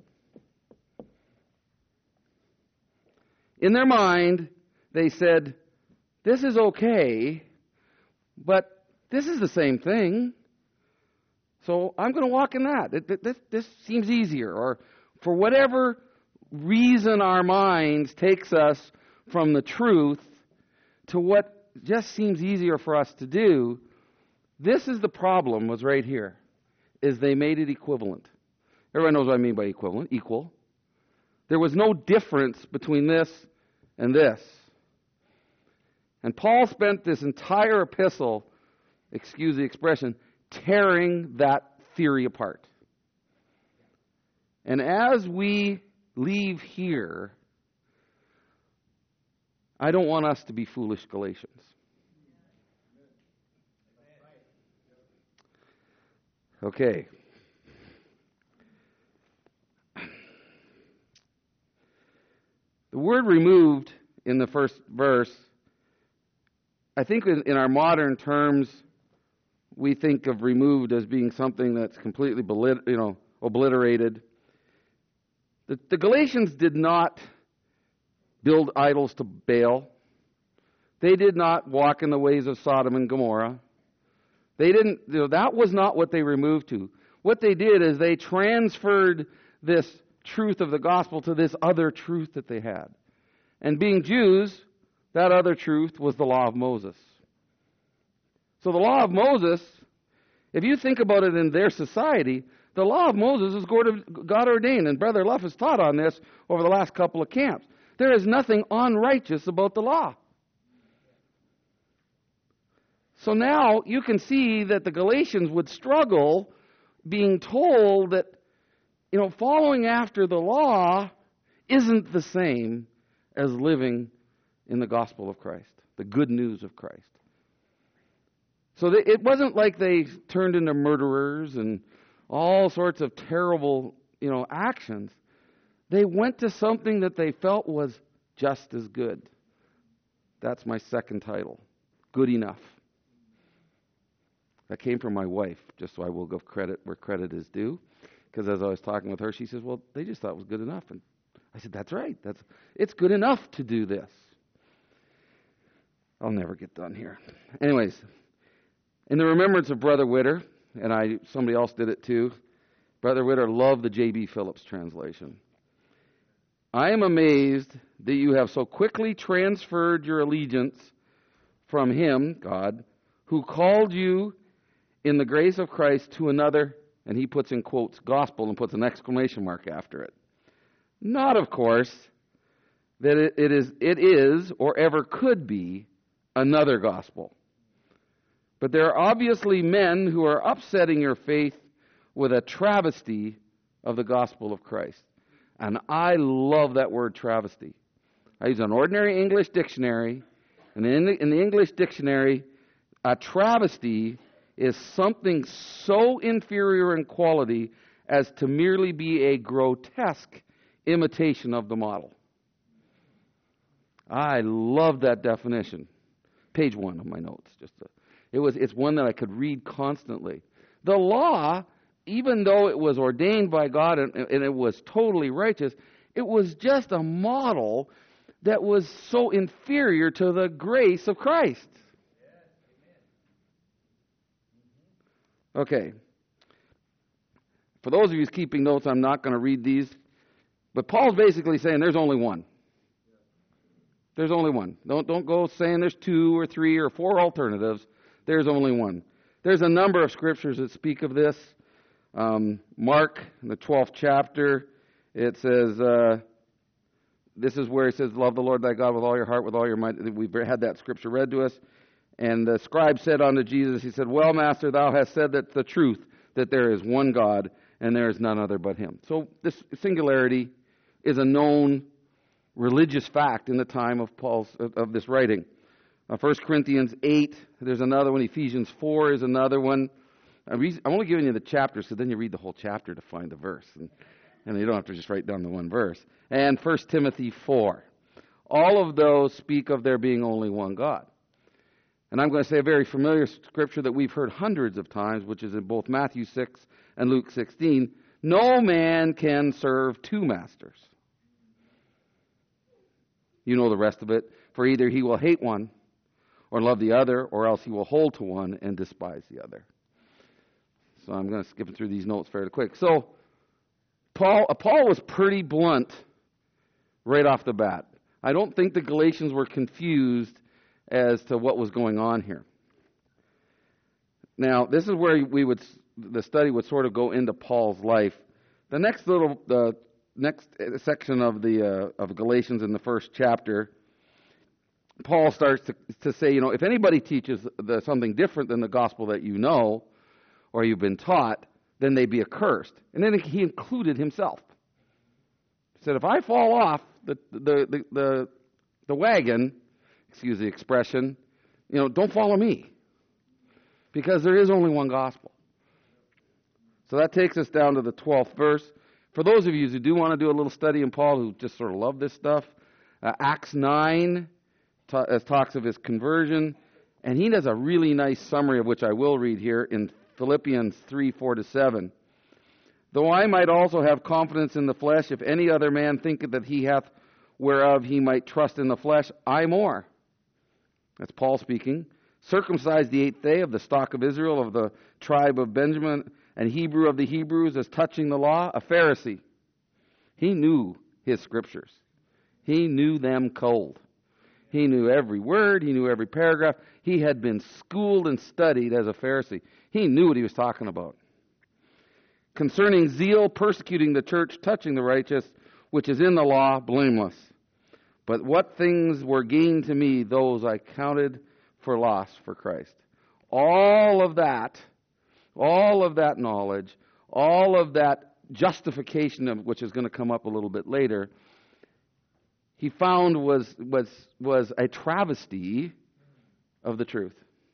In their mind, they said, this is okay, But this is the same thing. So I'm going to walk in that. This seems easier. Or for whatever reason our minds takes us from the truth to what just seems easier for us to do, this is the problem was right here, is they made it equivalent. Everyone knows what I mean by equivalent, equal. There was no difference between this and this. And Paul spent this entire epistle, excuse the expression, tearing that theory apart. And as we leave here, I don't want us to be foolish Galatians. Okay. The word removed in the first verse, I think in our modern terms, we think of removed as being something that's completely obliterated. The Galatians did not build idols to Baal. They did not walk in the ways of Sodom and Gomorrah. They didn't, that was not what they removed to. What they did is they transferred this truth of the gospel to this other truth that they had. And being Jews, that other truth was the law of Moses. So the law of Moses, if you think about it in their society, the law of Moses is God ordained, and Brother Luff has taught on this over the last couple of camps. There is nothing unrighteous about the law. So now you can see that the Galatians would struggle being told that, following after the law isn't the same as living in the gospel of Christ, the good news of Christ. So it wasn't like they turned into murderers and all sorts of terrible, actions. They went to something that they felt was just as good. That's my second title, Good Enough. That came from my wife, just so I will give credit where credit is due. Because as I was talking with her, she says, well, they just thought it was good enough. And I said, that's right. It's good enough to do this. I'll never get done here. Anyways, in the remembrance of Brother Witter, and somebody else did it too, Brother Witter loved the J.B. Phillips translation. I am amazed that you have so quickly transferred your allegiance from Him, God, who called you in the grace of Christ to another, and he puts in quotes, gospel, and puts an exclamation mark after it. Not, of course, that it is, or ever could be, another gospel. But there are obviously men who are upsetting your faith with a travesty of the gospel of Christ. And I love that word travesty. I use an ordinary English dictionary, and in the English dictionary, a travesty is something so inferior in quality as to merely be a grotesque imitation of the model. I love that definition. Page 1 of my notes. It's one that I could read constantly. The law, even though it was ordained by God and it was totally righteous, it was just a model that was so inferior to the grace of Christ. Okay. For those of you who's keeping notes, I'm not going to read these. But Paul's basically saying there's only one. There's only one. Don't go saying there's 2 or 3 or 4 alternatives. There's only one. There's a number of scriptures that speak of this. Mark, in the 12th chapter, it says, this is where it says, love the Lord thy God with all your heart, with all your might. We've had that scripture read to us. And the scribe said unto Jesus, he said, well, Master, thou hast said that the truth, that there is one God, and there is none other but Him. So this singularity is a known religious fact in the time of this writing. 1 Corinthians 8, there's another one. Ephesians 4 is another one. I'm only giving you the chapters, so then you read the whole chapter to find the verse. And you don't have to just write down the one verse. And 1 Timothy 4. All of those speak of there being only one God. And I'm going to say a very familiar scripture that we've heard hundreds of times, which is in both Matthew 6 and Luke 16. No man can serve 2 masters. You know the rest of it. For either he will hate one, or love the other, or else he will hold to one and despise the other. So I'm going to skip through these notes fairly quick. So Paul was pretty blunt right off the bat. I don't think the Galatians were confused as to what was going on here. Now, this is where the study would sort of go into Paul's life. The next section of Galatians in the first chapter, Paul starts to say, if anybody teaches something different than the gospel that you know or you've been taught, then they be accursed. And then he included himself. He said, if I fall off the wagon, excuse the expression, don't follow me, because there is only one gospel. So that takes us down to the 12th verse. For those of you who do want to do a little study in Paul, who just sort of love this stuff, Acts 9 talks of his conversion, and he does a really nice summary of which I will read here in Philippians 3:4-7. Though I might also have confidence in the flesh, if any other man thinketh that he hath whereof he might trust in the flesh, I more. That's Paul speaking. Circumcised the 8th day, of the stock of Israel, of the tribe of Benjamin, and Hebrew of the Hebrews, as touching the law, a Pharisee. He knew his scriptures. He knew them cold. He knew every word. He knew every paragraph. He had been schooled and studied as a Pharisee. He knew what he was talking about. Concerning zeal, persecuting the church, touching the righteous, which is in the law, blameless. But what things were gained to me, those I counted for loss for Christ. All of that knowledge, all of that justification, of which is going to come up a little bit later, he found was a travesty of the truth.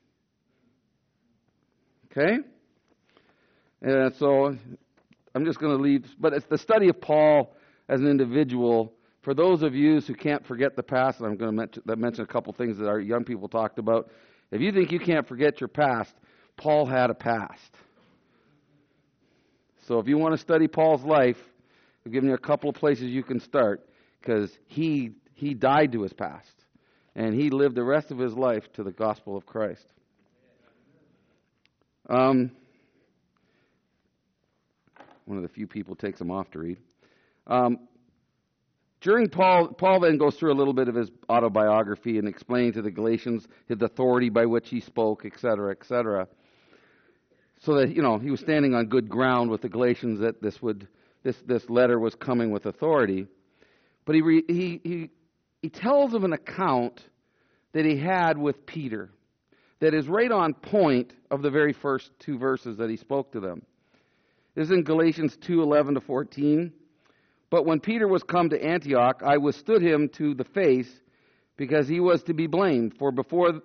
Okay? And so I'm just going to leave, but it's the study of Paul as an individual. For those of you who can't forget the past, and I'm going to mention a couple things that our young people talked about. If you think you can't forget your past, Paul had a past. So if you want to study Paul's life, I've given you a couple of places you can start, because he died to his past, and he lived the rest of his life to the gospel of Christ. One of the few people takes them off to read. During Paul then goes through a little bit of his autobiography and explaining to the Galatians his authority by which he spoke, etc., etc. So that, he was standing on good ground with the Galatians, that this letter was coming with authority. But he tells of an account that he had with Peter that is right on point of the very first two verses that he spoke to them. This is in Galatians 2:11-14. But when Peter was come to Antioch, I withstood him to the face, because he was to be blamed. For before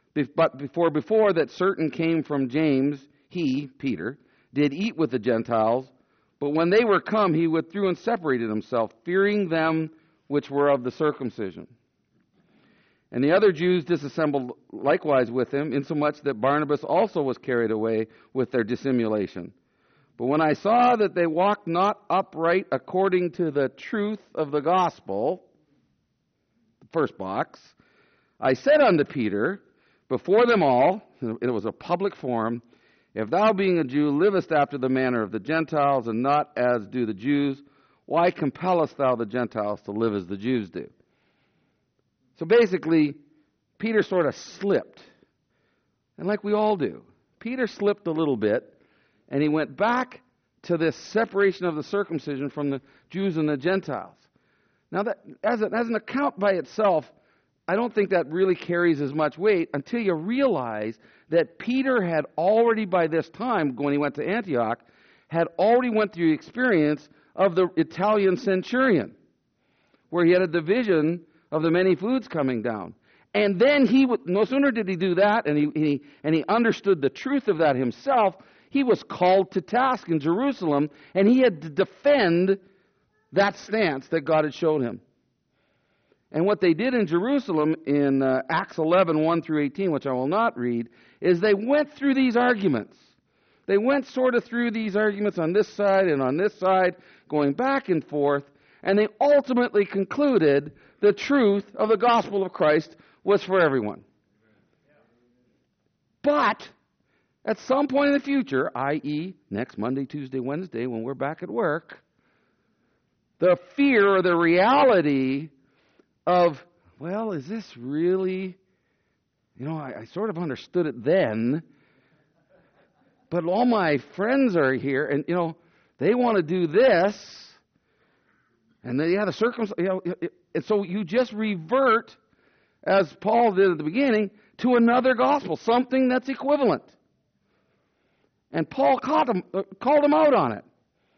that certain came from James, he, Peter, did eat with the Gentiles. But when they were come, he withdrew and separated himself, fearing them which were of the circumcision. And the other Jews disassembled likewise with him, insomuch that Barnabas also was carried away with their dissimulation. But when I saw that they walked not upright according to the truth of the gospel, the first box, I said unto Peter, before them all, it was a public forum, if thou being a Jew livest after the manner of the Gentiles, and not as do the Jews, why compellest thou the Gentiles to live as the Jews do? So basically, Peter sort of slipped. And like we all do, Peter slipped a little bit, and he went back to this separation of the circumcision from the Jews and the Gentiles. Now, that as an account by itself, I don't think that really carries as much weight until you realize that Peter had already, by this time, when he went to Antioch, had already went through the experience of the Italian centurion, where he had a division of the many foods coming down. And then no sooner did he do that, and he understood the truth of that himself, he was called to task in Jerusalem, and he had to defend that stance that God had showed him. And what they did in Jerusalem in Acts 11:1-18, which I will not read, is they went through these arguments. They went sort of through these arguments on this side and on this side, going back and forth, and they ultimately concluded the truth of the gospel of Christ was for everyone. But at some point in the future, i.e., next Monday, Tuesday, Wednesday, when we're back at work, the fear or the reality of, well, is this really, I sort of understood it then, but all my friends are here, and, they want to do this, and then, the circumstance, and so you just revert, as Paul did at the beginning, to another gospel, something that's equivalent. And Paul called him out on it.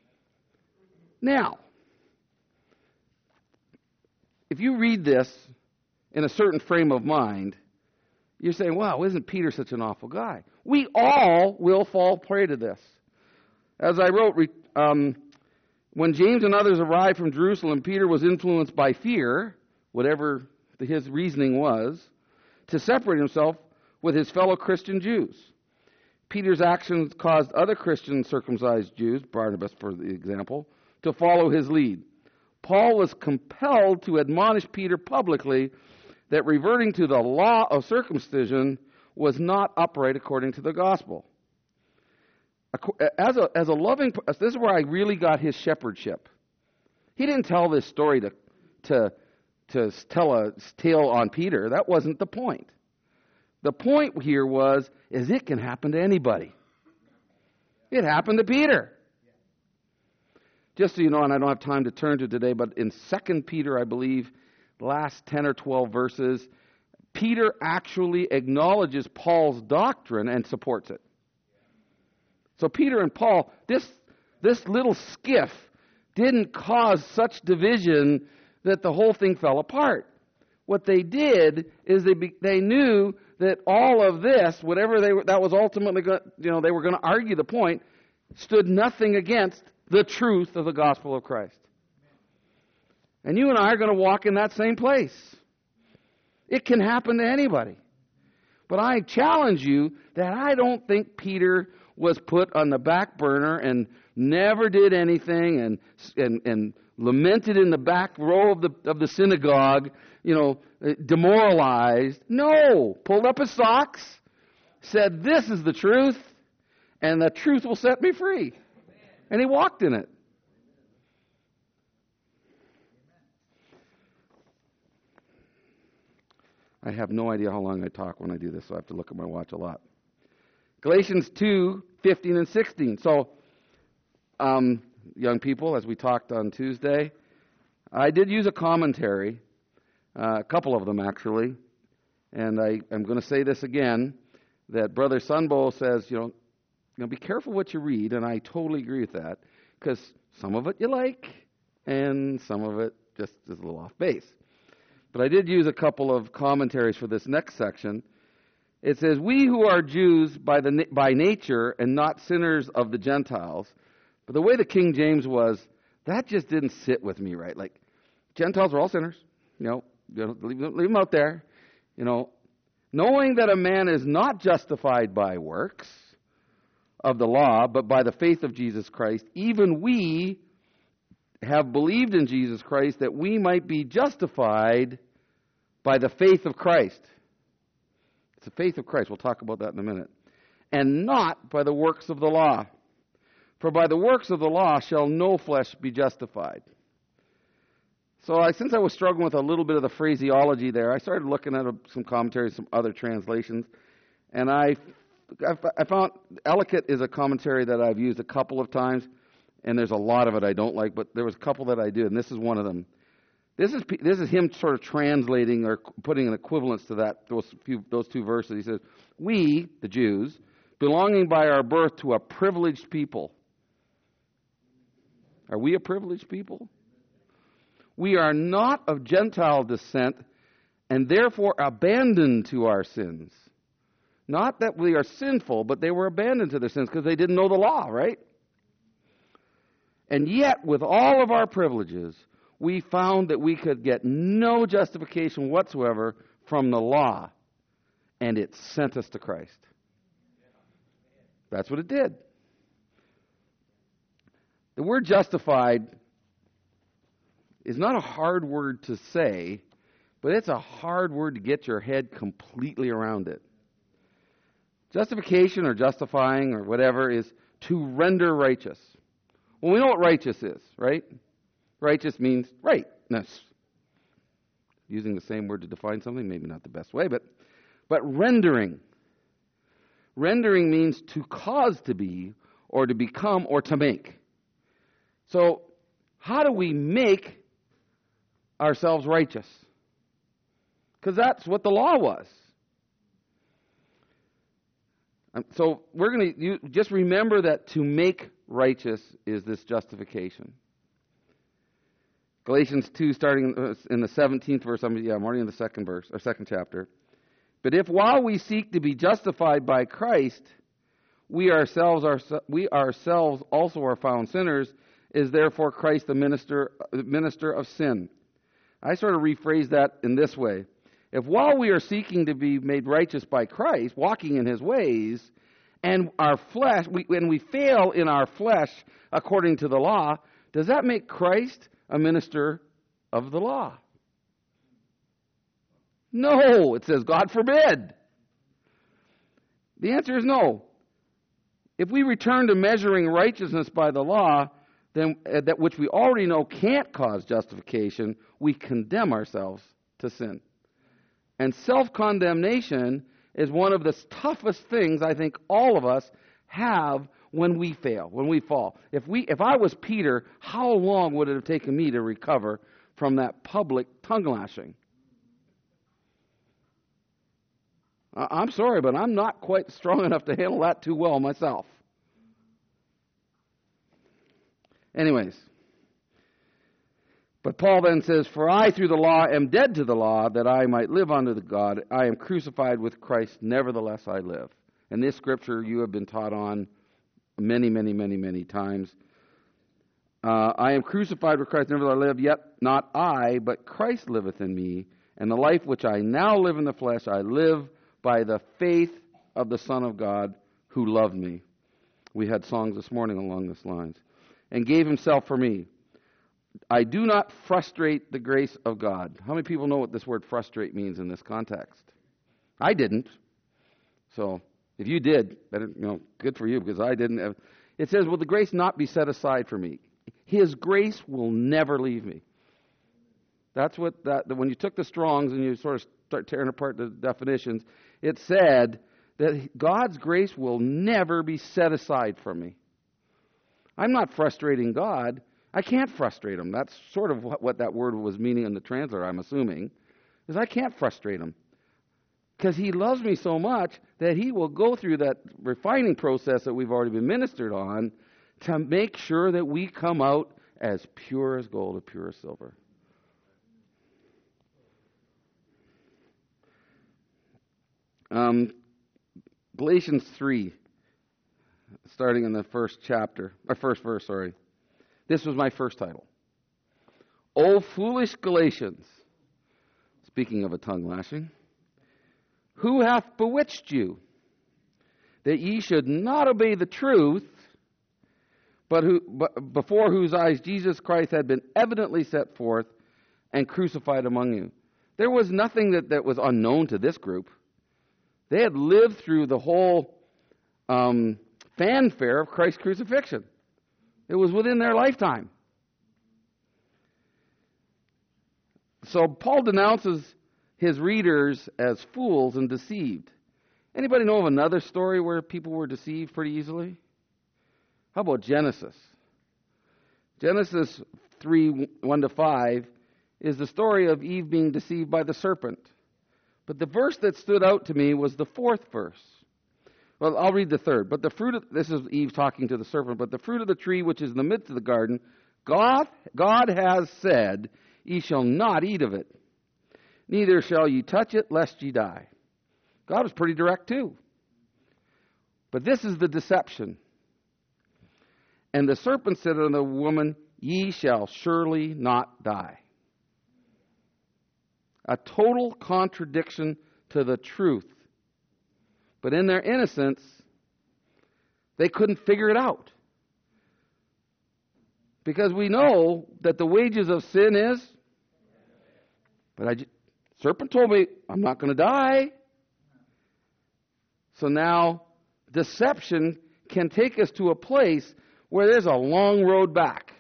Now, if you read this in a certain frame of mind, you're saying, wow, isn't Peter such an awful guy? We all will fall prey to this. As I wrote, when James and others arrived from Jerusalem, Peter was influenced by fear, whatever his reasoning was, to separate himself with his fellow Christian Jews. Peter's actions caused other Christian circumcised Jews, Barnabas for the example, to follow his lead. Paul was compelled to admonish Peter publicly that reverting to the law of circumcision was not upright according to the gospel. As a loving, this is where I really got his shepherdship. He didn't tell this story to tell a tale on Peter. That wasn't the point. The point here is it can happen to anybody. It happened to Peter. Just so you know, and I don't have time to turn to today, but in 2 Peter, I believe, the last 10 or 12 verses, Peter actually acknowledges Paul's doctrine and supports it. So Peter and Paul, this little skiff didn't cause such division that the whole thing fell apart. What they did is they knew that all of this, whatever that was ultimately they were going to argue the point, stood nothing against the truth of the gospel of Christ. And you and I are going to walk in that same place. It can happen to anybody. But I challenge you that I don't think Peter was put on the back burner and never did anything and lamented in the back row of the synagogue, demoralized. No, pulled up his socks, said, "This is the truth, and the truth will set me free." And he walked in it. I have no idea how long I talk when I do this, so I have to look at my watch a lot. Galatians 2:15 and 16. So, young people, as we talked on Tuesday, I did use a commentary, a couple of them actually, and I'm going to say this again, that Brother Sunbo says, be careful what you read, and I totally agree with that, because some of it you like, and some of it just is a little off base. But I did use a couple of commentaries for this next section. It says, "We who are Jews by nature and not sinners of the Gentiles." But the way the King James was, that just didn't sit with me right. Like, Gentiles are all sinners. Leave them out there. Knowing that a man is not justified by works of the law, but by the faith of Jesus Christ, even we have believed in Jesus Christ that we might be justified by the faith of Christ. It's the faith of Christ. We'll talk about that in a minute. And not by the works of the law. For by the works of the law shall no flesh be justified. So since I was struggling with a little bit of the phraseology there, I started looking at some commentaries, some other translations, and I found Ellicott is a commentary that I've used a couple of times, and there's a lot of it I don't like, but there was a couple that I did, and this is one of them. This is him sort of translating or putting an equivalence to those two verses. He says, "We, the Jews, belonging by our birth to a privileged people." Are we a privileged people? "We are not of Gentile descent and therefore abandoned to our sins." Not that we are sinful, but they were abandoned to their sins because they didn't know the law, right? "And yet, with all of our privileges, we found that we could get no justification whatsoever from the law, and it sent us to Christ." That's what it did. The word justified is not a hard word to say, but it's a hard word to get your head completely around it. Justification or justifying or whatever is to render righteous. Well, we know what righteous is, right? Righteous means rightness. Using the same word to define something, maybe not the best way, but rendering. Rendering means to cause to be, or to become, or to make. So, how do we make ourselves righteous? Because that's what the law was. So we're going to just remember that to make righteous is this justification. Galatians 2, starting in the 17th verse. I'm already in the second verse or second chapter. But if while we seek to be justified by Christ, we ourselves also are found sinners, is therefore Christ the minister of sin? I sort of rephrase that in this way. If while we are seeking to be made righteous by Christ, walking in His ways, and our flesh, when we fail in our flesh according to the law, does that make Christ a minister of the law? No, it says, God forbid. The answer is no. If we return to measuring righteousness by the law, then that which we already know can't cause justification, we condemn ourselves to sin. And self-condemnation is one of the toughest things I think all of us have when we fail, when we fall. If I was Peter, how long would it have taken me to recover from that public tongue lashing? I'm sorry, but I'm not quite strong enough to handle that too well myself. Anyways, but Paul then says, "For I through the law am dead to the law, that I might live unto the God. I am crucified with Christ, nevertheless I live." And this scripture you have been taught on many, many, many, many times. I am crucified with Christ, nevertheless I live, yet not I, but Christ liveth in me. And the life which I now live in the flesh, I live by the faith of the Son of God who loved me. We had songs this morning along these lines. And gave Himself for me. I do not frustrate the grace of God. How many people know what this word frustrate means in this context? I didn't. So, if you did, better, good for you, because I didn't. It says, "Will the grace not be set aside for me?" His grace will never leave me. That's when you took the Strongs and you sort of start tearing apart the definitions, it said that God's grace will never be set aside from me. I'm not frustrating God. I can't frustrate Him. That's sort of what that word was meaning in the translator, I'm assuming, is I can't frustrate Him. Because He loves me so much that He will go through that refining process that we've already been ministered on to make sure that we come out as pure as gold, as pure as silver. Galatians 3, starting in the first verse, sorry. This was my first title. O foolish Galatians, speaking of a tongue lashing, who hath bewitched you, that ye should not obey the truth, but before whose eyes Jesus Christ had been evidently set forth and crucified among you? There was nothing that was unknown to this group. They had lived through the whole fanfare of Christ's crucifixion. It was within their lifetime. So Paul denounces his readers as fools and deceived. Anybody know of another story where people were deceived pretty easily? How about Genesis? Genesis 3, 1-5 is the story of Eve being deceived by the serpent. But the verse that stood out to me was the fourth verse. Well, I'll read the third. But this is Eve talking to the serpent. But the fruit of the tree which is in the midst of the garden, God has said, ye shall not eat of it, neither shall ye touch it, lest ye die. God was pretty direct too. But this is the deception. And the serpent said unto the woman, ye shall surely not die. A total contradiction to the truth. But in their innocence, they couldn't figure it out. Because we know that the wages of sin is, serpent told me I'm not going to die. So now deception can take us to a place where there's a long road back.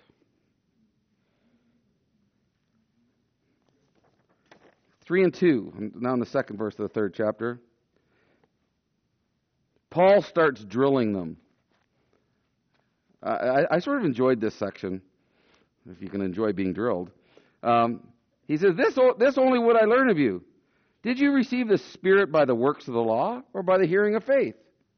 3 and 2. I'm now in the second verse of the 3rd chapter. Paul starts drilling them. I sort of enjoyed this section, if you can enjoy being drilled. He says, this only would I learn of you. Did you receive the Spirit by the works of the law or by the hearing of faith?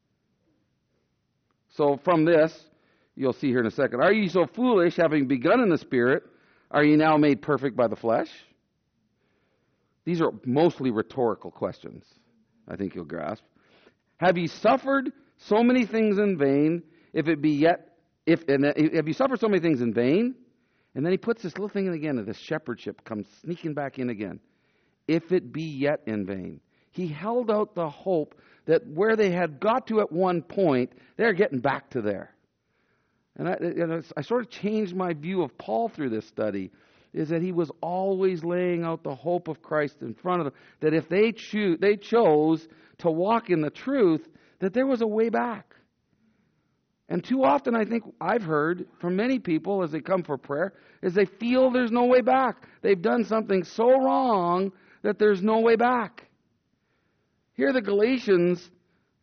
So from this, you'll see here in a second. Are you so foolish, having begun in the Spirit, are you now made perfect by the flesh? These are mostly rhetorical questions, I think you'll grasp. Have you suffered so many things in vain, have you suffered so many things in vain? And then he puts this little thing in again, and this shepherdship comes sneaking back in again. If it be yet in vain. He held out the hope that where they had got to at one point, they're getting back to there. And I sort of changed my view of Paul through this study, is that he was always laying out the hope of Christ in front of them, that if they chose to walk in the truth, that there was a way back. And too often I think I've heard from many people as they come for prayer, is they feel there's no way back. They've done something so wrong that there's no way back. Here the Galatians,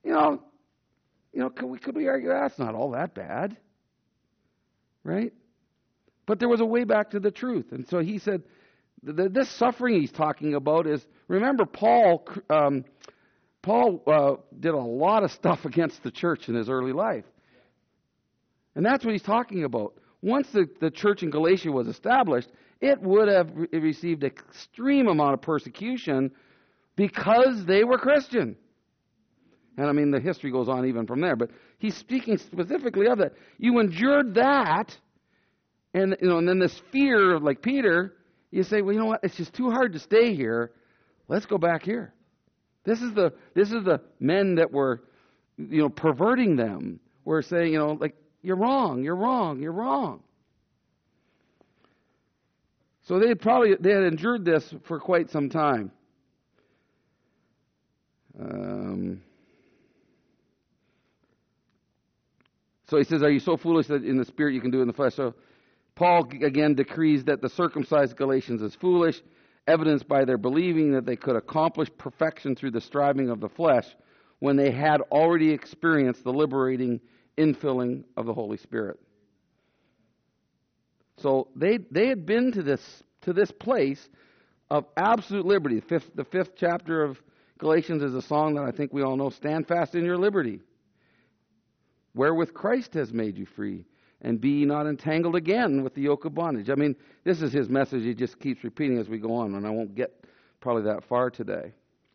could we argue that's not all that bad? Right? But there was a way back to the truth. And so he said, this suffering he's talking about is, remember Paul did a lot of stuff against the church in his early life. And that's what he's talking about. Once the church in Galatia was established, it would have received an extreme amount of persecution because they were Christian. And I mean, the history goes on even from there. But he's speaking specifically of that. You endured that, and then this fear, like Peter, you say, well, you know what? It's just too hard to stay here. Let's go back here. This is the men that were, perverting them. Were saying, you're wrong, you're wrong, you're wrong. So they had endured this for quite some time. So he says, are you so foolish that in the spirit you can do it in the flesh? So Paul again decrees that the circumcised Galatians is foolish, evidenced by their believing that they could accomplish perfection through the striving of the flesh when they had already experienced the liberating infilling of the Holy Spirit. So they had been to this place of absolute liberty. The fifth chapter of Galatians is a song that I think we all know. Stand fast in your liberty, wherewith Christ has made you free, and be ye not entangled again with the yoke of bondage. I mean, this is his message. He just keeps repeating as we go on, and I won't get probably that far today.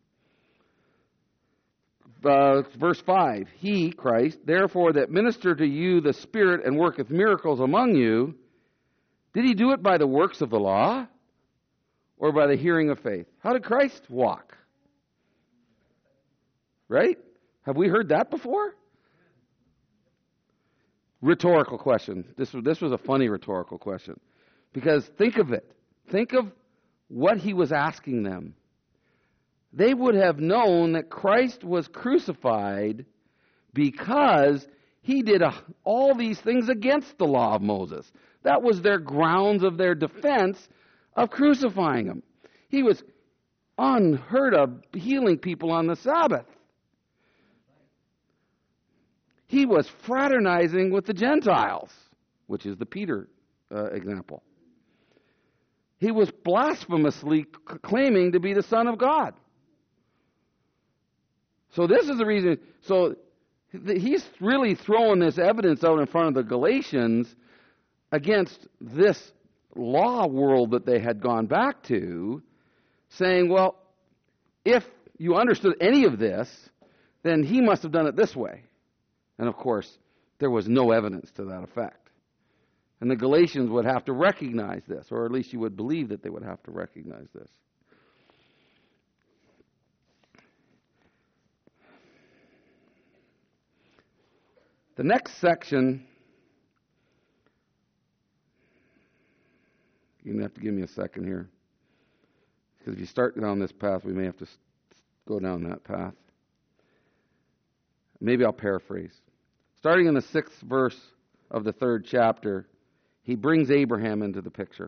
Verse 5, He, Christ, therefore that ministered to you the Spirit and worketh miracles among you, did he do it by the works of the law or by the hearing of faith? How did Christ walk? Right? Have we heard that before? Rhetorical question. This was a funny rhetorical question. Because think of it. Think of what he was asking them. They would have known that Christ was crucified because he did all these things against the law of Moses. That was their grounds of their defense of crucifying him. He was unheard of healing people on the Sabbath. He was fraternizing with the Gentiles, which is the Peter example. He was blasphemously claiming to be the Son of God. So this is the reason. So he's really throwing this evidence out in front of the Galatians against this law world that they had gone back to, saying, well, if you understood any of this, then he must have done it this way. And of course, there was no evidence to that effect. And the Galatians would have to recognize this, or at least you would believe that they would have to recognize this. The next section, you're going to have to give me a second here. Because if you start down this path, we may have to go down that path. Maybe I'll paraphrase. Starting in the 6th verse of the 3rd chapter, he brings Abraham into the picture.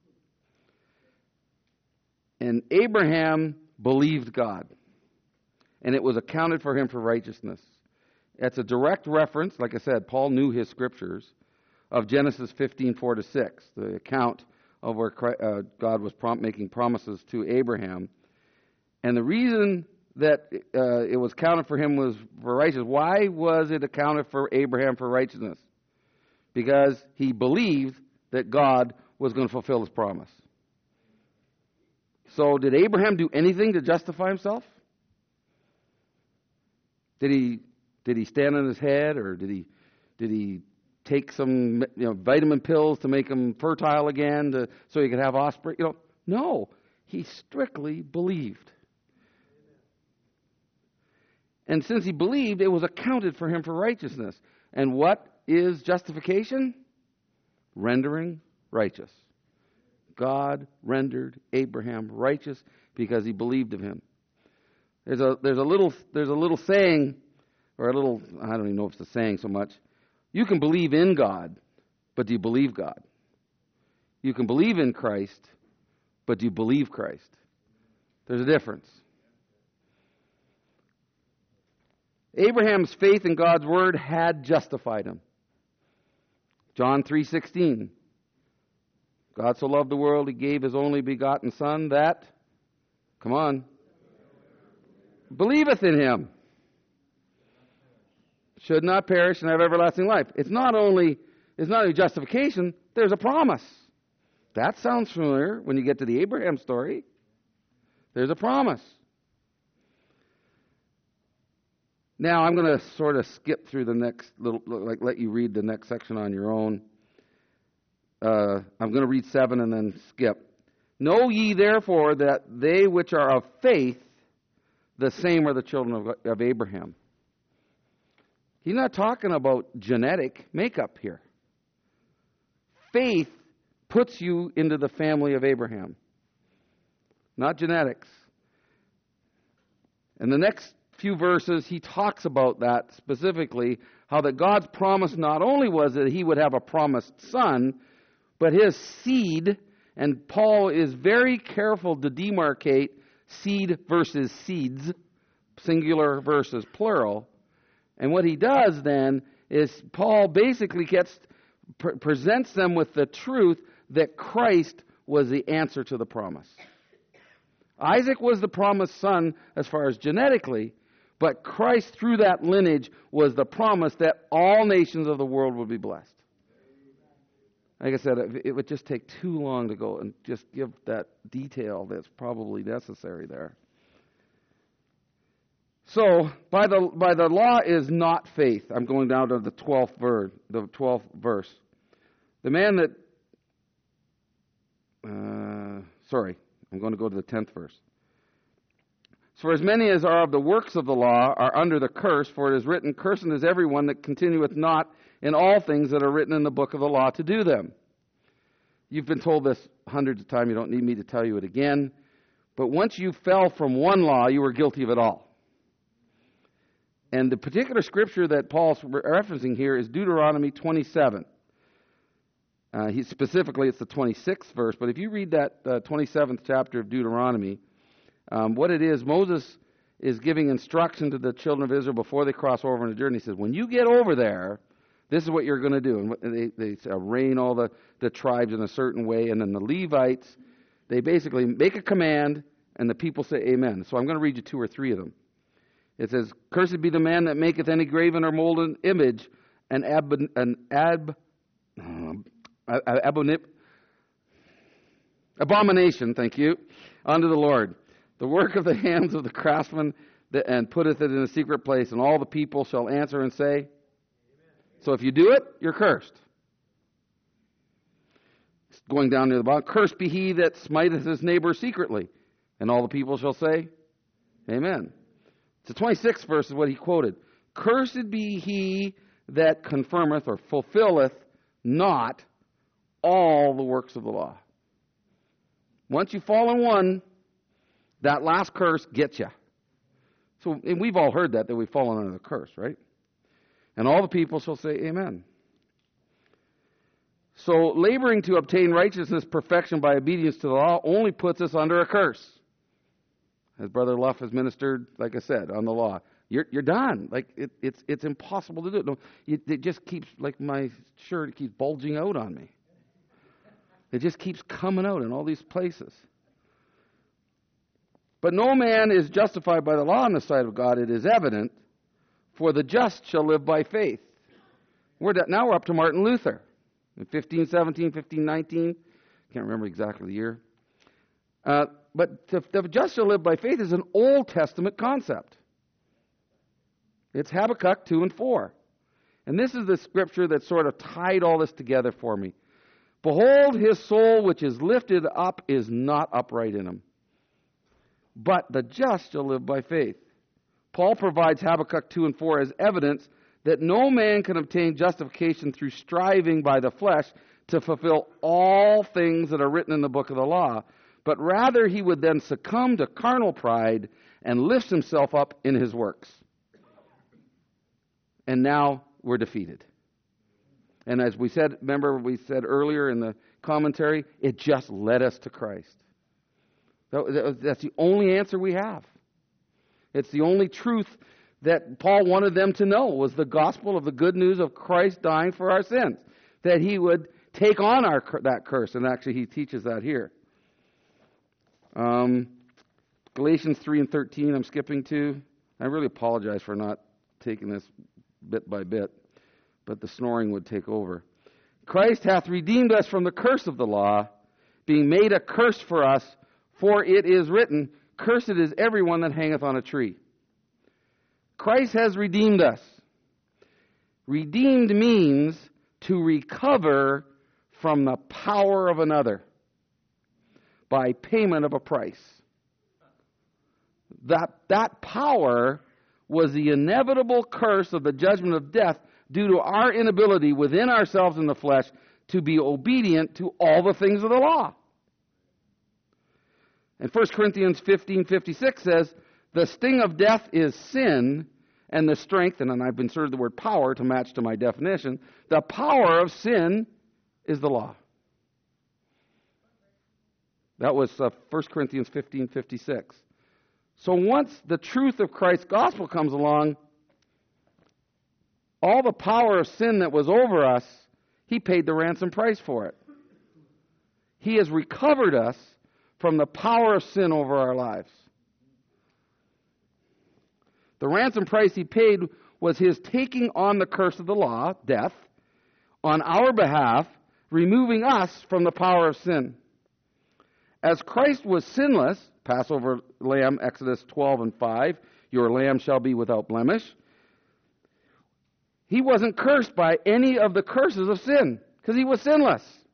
And Abraham believed God, and it was accounted for him for righteousness. It's a direct reference, like I said, Paul knew his scriptures, of Genesis 15:4-6, the account of where God was making promises to Abraham. And the reason that it was counted for him was for righteousness. Why was it accounted for Abraham for righteousness? Because he believed that God was going to fulfill his promise. So did Abraham do anything to justify himself? Did he stand on his head, or did he take some vitamin pills to make him fertile again so he could have offspring? No. He strictly believed. And since he believed, it was accounted for him for righteousness. And what is justification? Rendering righteous. God rendered Abraham righteous because he believed of him. There's a little saying, or I don't even know if it's a saying so much. You can believe in God, but do you believe God? You can believe in Christ, but do you believe Christ? There's a difference. Abraham's faith in God's word had justified him. John 3:16. God so loved the world, he gave his only begotten Son that, come on, believeth in him, should not perish and have everlasting life. It's not only justification, there's a promise. That sounds familiar when you get to the Abraham story. There's a promise. Now, I'm going to sort of skip through the next let you read the next section on your own. I'm going to read 7 and then skip. Know ye therefore that they which are of faith, the same are the children of Abraham. He's not talking about genetic makeup here. Faith puts you into the family of Abraham, not genetics. And the next few verses, he talks about that specifically, how that God's promise not only was that he would have a promised son, but his seed, and Paul is very careful to demarcate seed versus seeds, singular versus plural. And what he does then is Paul basically presents them with the truth that Christ was the answer to the promise. Isaac was the promised son as far as genetically, but Christ through that lineage was the promise that all nations of the world would be blessed. Like I said, it would just take too long to go and just give that detail that's probably necessary there. So, by the law is not faith. I'm going down to the 12th verse. The man that... I'm going to go to the 10th verse. For as many as are of the works of the law are under the curse, for it is written, Cursed is everyone that continueth not in all things that are written in the book of the law to do them. You've been told this hundreds of times, you don't need me to tell you it again. But once you fell from one law, you were guilty of it all. And the particular scripture that Paul's referencing here is Deuteronomy 27. Specifically, it's the 26th verse, but if you read that 27th chapter of Deuteronomy, what it is, Moses is giving instruction to the children of Israel before they cross over on the journey. He says, when you get over there, this is what you're going to do. And they arraign all the tribes in a certain way, and then the Levites, they basically make a command, and the people say amen. So I'm going to read you 2 or 3 of them. It says, Cursed be the man that maketh any graven or molten image, abomination, thank you, unto the Lord. The work of the hands of the craftsman, and putteth it in a secret place, and all the people shall answer and say, Amen. So if you do it, you're cursed. Going down near the bottom, Cursed be he that smiteth his neighbor secretly, and all the people shall say, Amen. The 26th verse is what he quoted. Cursed be he that confirmeth or fulfilleth not all the works of the law. Once you fall in one, that last curse gets you. So, and we've all heard that we've fallen under the curse, right? And all the people shall say amen. So laboring to obtain righteousness, perfection by obedience to the law only puts us under a curse. As Brother Luff has ministered, like I said, on the law. You're done. Like it's impossible to do it. No, it just keeps, like my shirt, it keeps bulging out on me. It just keeps coming out in all these places. But no man is justified by the law in the sight of God, it is evident, for the just shall live by faith. Now we're up to Martin Luther. In 1517, 1519, can't remember exactly the year. But the just shall live by faith is an Old Testament concept. It's Habakkuk 2 and 4. And this is the scripture that sort of tied all this together for me. Behold, his soul which is lifted up is not upright in him, but the just shall live by faith. Paul provides Habakkuk 2 and 4 as evidence that no man can obtain justification through striving by the flesh to fulfill all things that are written in the book of the law, but rather he would then succumb to carnal pride and lifts himself up in his works. And now we're defeated. And as we said, remember we said earlier in the commentary, it just led us to Christ. That's the only answer we have. It's the only truth that Paul wanted them to know, was the gospel of the good news of Christ dying for our sins. That he would take on that curse. And actually he teaches that here. Galatians 3 and 13 I'm skipping to. I really apologize for not taking this bit by bit, but the snoring would take over. Christ hath redeemed us from the curse of the law, being made a curse for us, for it is written, cursed is everyone that hangeth on a tree. Christ has redeemed us. Redeemed means to recover from the power of another by payment of a price. That power was the inevitable curse of the judgment of death due to our inability within ourselves in the flesh to be obedient to all the things of the law. And 1 Corinthians 15:56 says, the sting of death is sin, and the strength, and I've inserted the word power to match to my definition, the power of sin is the law. That was 1 Corinthians 15:56. So once the truth of Christ's gospel comes along, all the power of sin that was over us, he paid the ransom price for it. He has recovered us from the power of sin over our lives. The ransom price he paid was his taking on the curse of the law, death, on our behalf, removing us from the power of sin. As Christ was sinless, Passover lamb, Exodus 12 and 5, your lamb shall be without blemish. He wasn't cursed by any of the curses of sin, because he was sinless.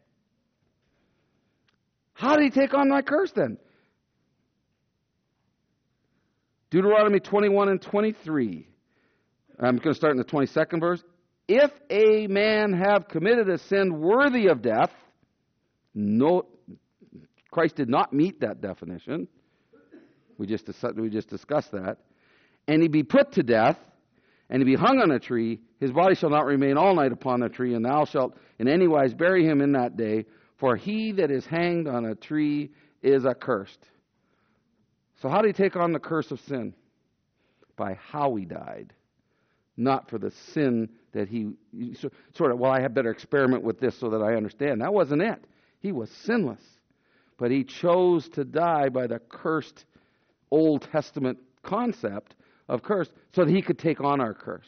How did he take on that curse then? Deuteronomy 21 and 23. I'm going to start in the 22nd verse. If a man have committed a sin worthy of death, no, Christ did not meet that definition. We just discussed that. And he be put to death, and he be hung on a tree, his body shall not remain all night upon the tree, and thou shalt in any wise bury him in that day, for he that is hanged on a tree is accursed. So how did he take on the curse of sin? By how he died. Not for the sin that he sort of, well, I had better experiment with this so that I understand. That wasn't it. He was sinless. But he chose to die by the cursed Old Testament concept of curse so that he could take on our curse.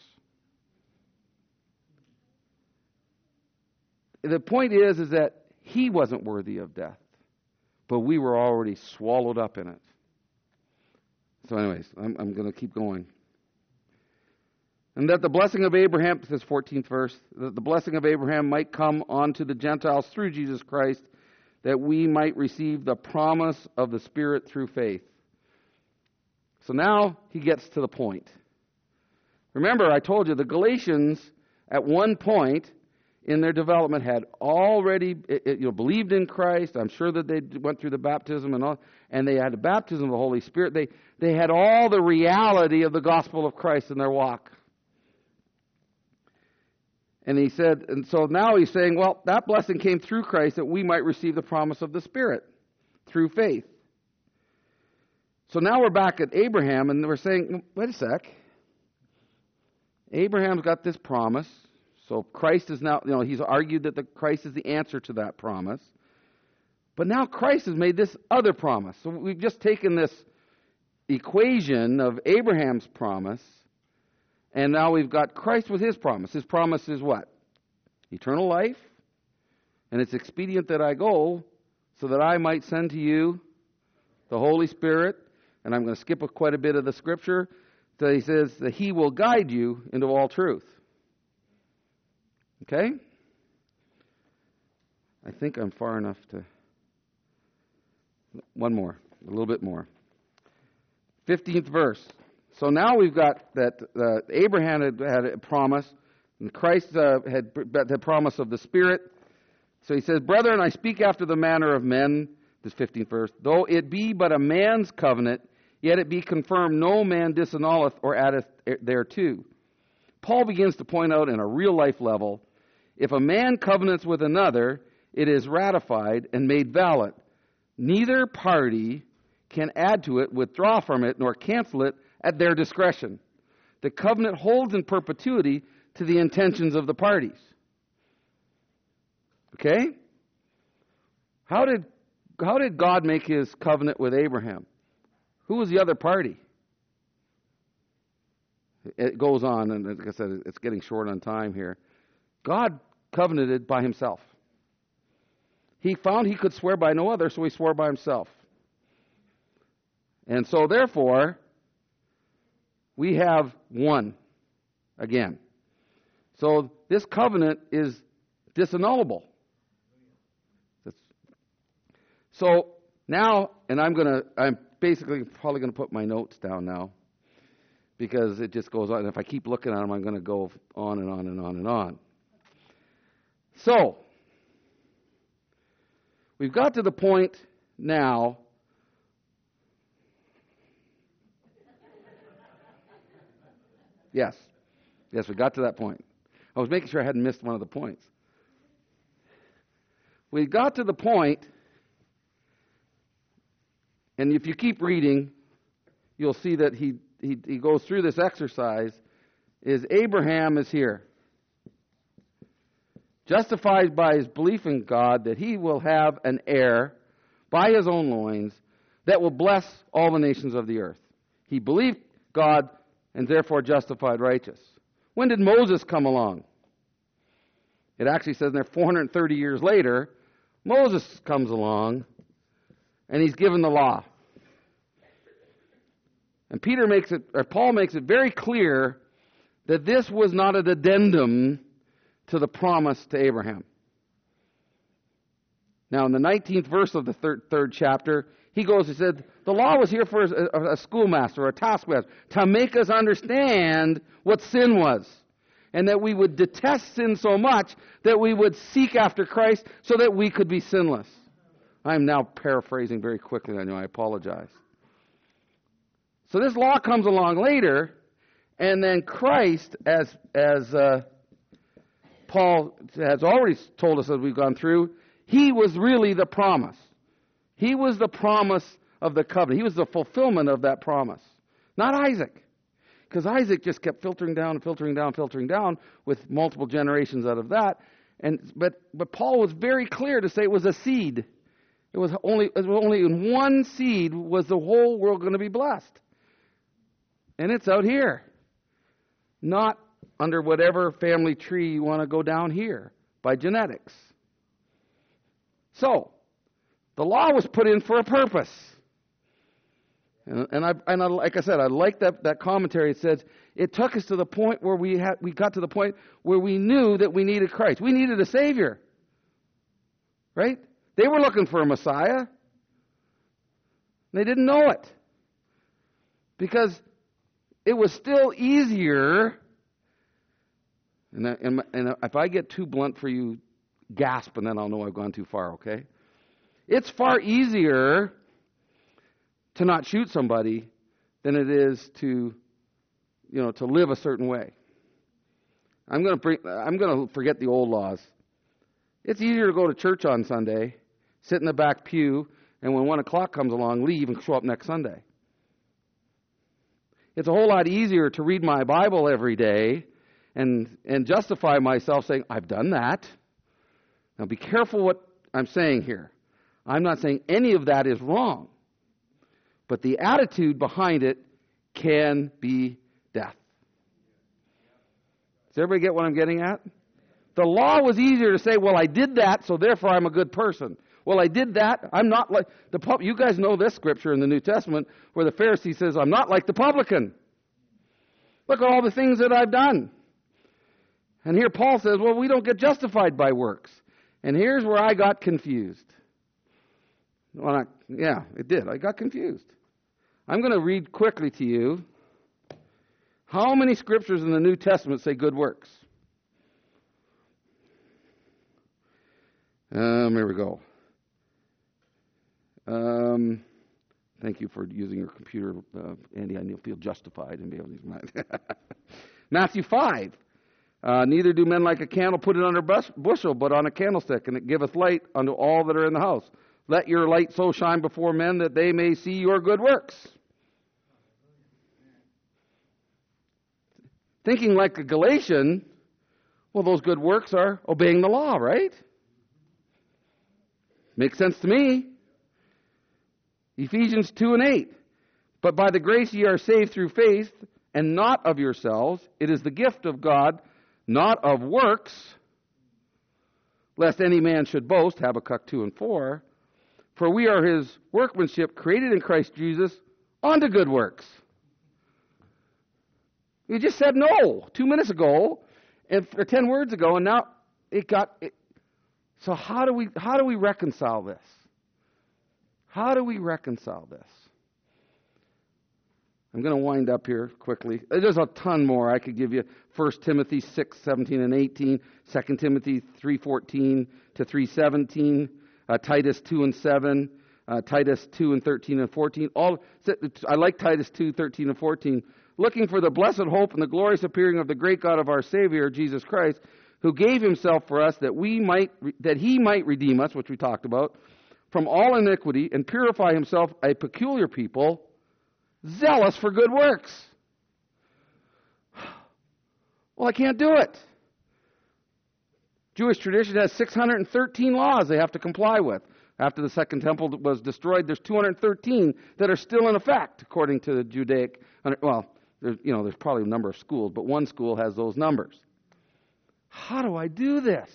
The point is that he wasn't worthy of death, but we were already swallowed up in it. So anyways, I'm going to keep going. And that the blessing of Abraham, this 14th verse, that the blessing of Abraham might come onto the Gentiles through Jesus Christ, that we might receive the promise of the Spirit through faith. So now he gets to the point. Remember, I told you the Galatians, at one point, in their development had already believed in Christ. I'm sure that they went through the baptism and all, and they had the baptism of the Holy Spirit. They had all the reality of the gospel of Christ in their walk. And he said, and so now he's saying, well, that blessing came through Christ that we might receive the promise of the Spirit through faith. So now we're back at Abraham, and we're saying, wait a sec. Abraham's got this promise. So Christ is now, he's argued that Christ is the answer to that promise. But now Christ has made this other promise. So we've just taken this equation of Abraham's promise, and now we've got Christ with his promise. His promise is what? Eternal life. And it's expedient that I go so that I might send to you the Holy Spirit. And I'm going to skip quite a bit of the scripture. So he says that he will guide you into all truth. Okay? I think I'm far enough to... One more. A little bit more. 15th verse. So now we've got that Abraham had a promise, and Christ had the promise of the Spirit. So he says, Brethren, I speak after the manner of men, this 15th verse, though it be but a man's covenant, yet it be confirmed, no man disannulleth or addeth thereto. Paul begins to point out in a real life level, if a man covenants with another, it is ratified and made valid. Neither party can add to it, withdraw from it, nor cancel it at their discretion. The covenant holds in perpetuity to the intentions of the parties. Okay? How did God make his covenant with Abraham? Who was the other party? It goes on, and like I said, it's getting short on time here. God covenanted by himself. He found he could swear by no other, so he swore by himself. And so therefore, we have one again. So this covenant is disannullable. So now, and I'm basically probably going to put my notes down now, because it just goes on. And if I keep looking at them, I'm going to go on and on and on and on. So, we've got to the point now. Yes, we got to that point. I was making sure I hadn't missed one of the points. We got to the point, and if you keep reading, you'll see that he goes through this exercise, is Abraham is here. Justified by his belief in God that he will have an heir by his own loins that will bless all the nations of the earth. He believed God and therefore justified righteous. When did Moses come along? It actually says in there 430 years later, Moses comes along and he's given the law. And Paul makes it very clear that this was not an addendum to the promise to Abraham. Now, in the 19th verse of the third chapter, he said, the law was here for a schoolmaster or a taskmaster to make us understand what sin was, and that we would detest sin so much that we would seek after Christ so that we could be sinless. I'm now paraphrasing very quickly. I know, I apologize. So this law comes along later, and then Christ, as Paul has already told us as we've gone through, he was really the promise. He was the promise of the covenant. He was the fulfillment of that promise. Not Isaac. Because Isaac just kept filtering down with multiple generations out of that. But Paul was very clear to say it was a seed. It was only in one seed was the whole world going to be blessed. And it's out here. Not under whatever family tree you want to go down here by genetics. So, the law was put in for a purpose. And like I said, I like that commentary. It says it took us to the point where we got to the point where we knew that we needed Christ. We needed a Savior. Right? They were looking for a Messiah. They didn't know it. Because it was still easier, And if I get too blunt for you, gasp, and then I'll know I've gone too far, okay? It's far easier to not shoot somebody than it is to live a certain way. I'm going to forget the old laws. It's easier to go to church on Sunday, sit in the back pew, and when 1 o'clock comes along, leave and show up next Sunday. It's a whole lot easier to read my Bible every day and justify myself saying, I've done that. Now be careful what I'm saying here. I'm not saying any of that is wrong. But the attitude behind it can be death. Does everybody get what I'm getting at? The law was easier to say, well, I did that, so therefore I'm a good person. Well, I did that. I'm not like the you guys know this scripture in the New Testament where the Pharisee says, I'm not like the publican. Look at all the things that I've done. And here Paul says, well, we don't get justified by works. And here's where I got confused. Well, it did. I got confused. I'm going to read quickly to you how many scriptures in the New Testament say good works. Here we go. Thank you for using your computer, Andy. I feel justified in being able to use mine. Matthew 5. Neither do men like a candle put it under bushel, but on a candlestick, and it giveth light unto all that are in the house. Let your light so shine before men that they may see your good works. Thinking like a Galatian, well, those good works are obeying the law, right? Makes sense to me. Ephesians 2 and 8. But by the grace ye are saved through faith, and not of yourselves. It is the gift of God, not of works, lest any man should boast. Habakkuk 2 and 4. For we are his workmanship, created in Christ Jesus, unto good works. You just said no 2 minutes ago, or 10 words ago, and now it got... So how do we reconcile this? How do we reconcile this? I'm going to wind up here quickly. There's a ton more. I could give you 1 Timothy 6, 17 and 18, 2 Timothy 3:14 to 3:17, Titus 2 and 7, Titus 2 and 13 and 14. I like Titus 2, 13 and 14. Looking for the blessed hope and the glorious appearing of the great God of our Savior, Jesus Christ, who gave himself for us that he might redeem us, which we talked about, from all iniquity and purify himself a peculiar people, zealous for good works. Well, I can't do it. Jewish tradition has 613 laws they have to comply with. After the second temple was destroyed, there's 213 that are still in effect, according to the Judaic. Well, there's probably a number of schools, but one school has those numbers. How do I do this?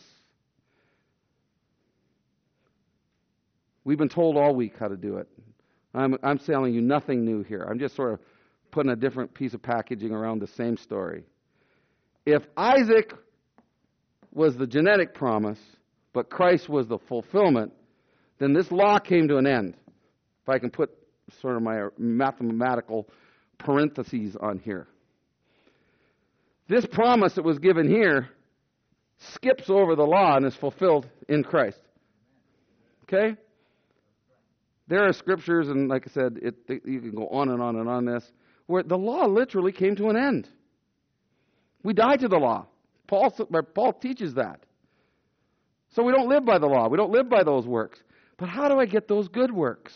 We've been told all week how to do it. I'm telling you nothing new here. I'm just sort of putting a different piece of packaging around the same story. If Isaac was the genetic promise, but Christ was the fulfillment, then this law came to an end. If I can put sort of my mathematical parentheses on here. This promise that was given here skips over the law and is fulfilled in Christ. Okay? There are scriptures, and like I said, you can go on and on and on this, where the law literally came to an end. We die to the law. Paul teaches that. So we don't live by the law. We don't live by those works. But how do I get those good works?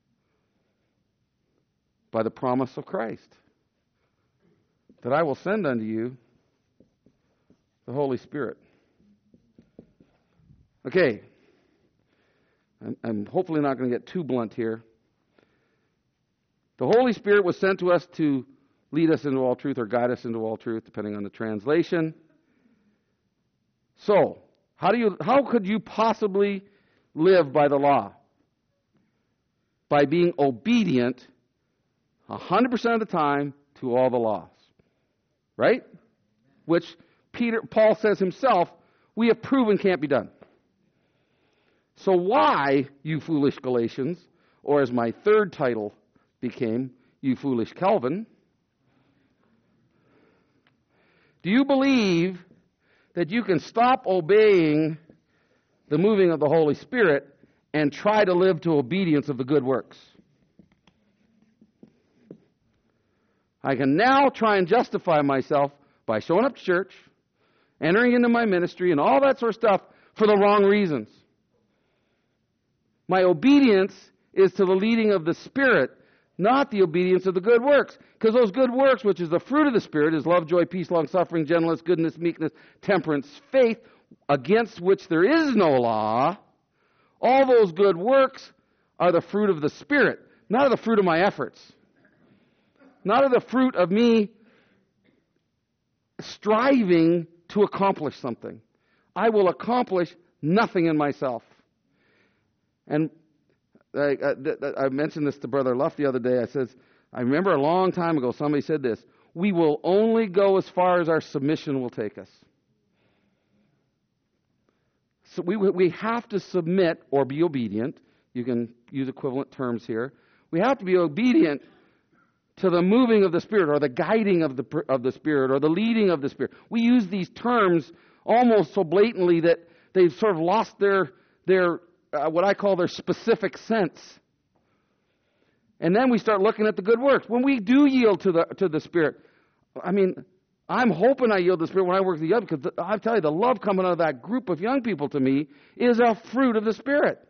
By the promise of Christ. That I will send unto you the Holy Spirit. Okay. I'm hopefully not going to get too blunt here. The Holy Spirit was sent to us to lead us into all truth or guide us into all truth, depending on the translation. So, how could you possibly live by the law? By being obedient 100% of the time to all the laws. Right? Which Paul says himself, we have proven can't be done. So why, you foolish Galatians, or as my third title became, you foolish Calvin, do you believe that you can stop obeying the moving of the Holy Spirit and try to live to obedience of the good works. I can now try and justify myself by showing up to church, entering into my ministry, and all that sort of stuff for the wrong reasons. My obedience is to the leading of the Spirit, not the obedience of the good works. Because those good works, which is the fruit of the Spirit, is love, joy, peace, long-suffering, gentleness, goodness, meekness, temperance, faith, against which there is no law. All those good works are the fruit of the Spirit, not of the fruit of my efforts. Not of the fruit of me striving to accomplish something. I will accomplish nothing in myself. And I mentioned this to Brother Luff the other day. I remember a long time ago somebody said this: we will only go as far as our submission will take us. So we have to submit or be obedient. You can use equivalent terms here. We have to be obedient to the moving of the Spirit, or the guiding of the Spirit, or the leading of the Spirit. We use these terms almost so blatantly that they've sort of lost their what I call their specific sense. And then we start looking at the good works. When we do yield to the Spirit, I mean, I'm hoping I yield to the Spirit when I work with the young, because I tell you, the love coming out of that group of young people to me is a fruit of the Spirit.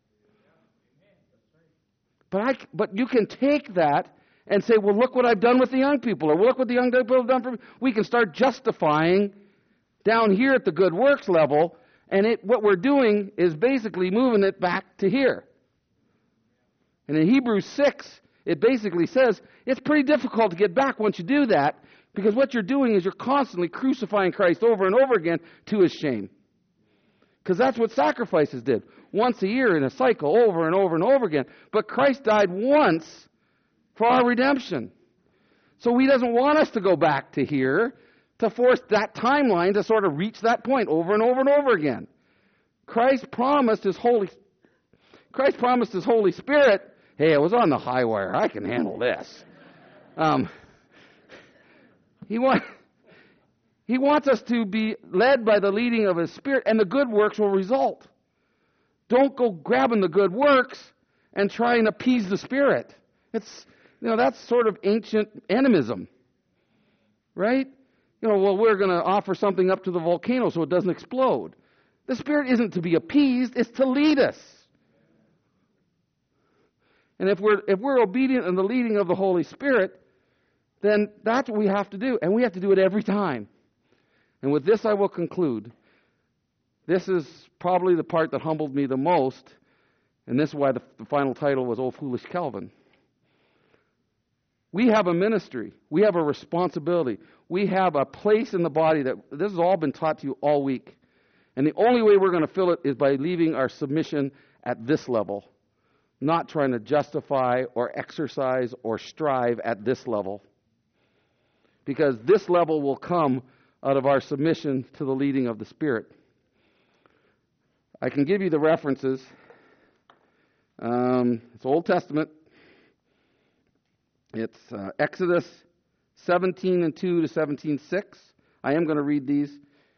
But you can take that and say, well, look what I've done with the young people, or look what the young people have done for me. We can start justifying down here at the good works level, and what we're doing is basically moving it back to here. And in Hebrews 6, it basically says it's pretty difficult to get back once you do that, because what you're doing is you're constantly crucifying Christ over and over again to his shame. Because that's what sacrifices did. Once a year in a cycle, over and over and over again. But Christ died once for our redemption. So he doesn't want us to go back to here to force that timeline to sort of reach that point over and over and over again. Christ promised his Holy Spirit. Hey, I was on the high wire. I can handle this. He wants us to be led by the leading of his Spirit, and the good works will result. Don't go grabbing the good works and try and appease the Spirit. That's sort of ancient animism, right? We're going to offer something up to the volcano so it doesn't explode. The Spirit isn't to be appeased; it's to lead us. And if we're obedient in the leading of the Holy Spirit, then that's what we have to do, and we have to do it every time. And with this, I will conclude. This is probably the part that humbled me the most, and this is why the final title was "O Foolish Calvin." We have a ministry. We have a responsibility. We have a place in the body that this has all been taught to you all week. And the only way we're going to fill it is by leaving our submission at this level, not trying to justify or exercise or strive at this level. Because this level will come out of our submission to the leading of the Spirit. I can give you the references. It's Old Testament. It's Exodus 17:2 to 17:6. I am going to read these.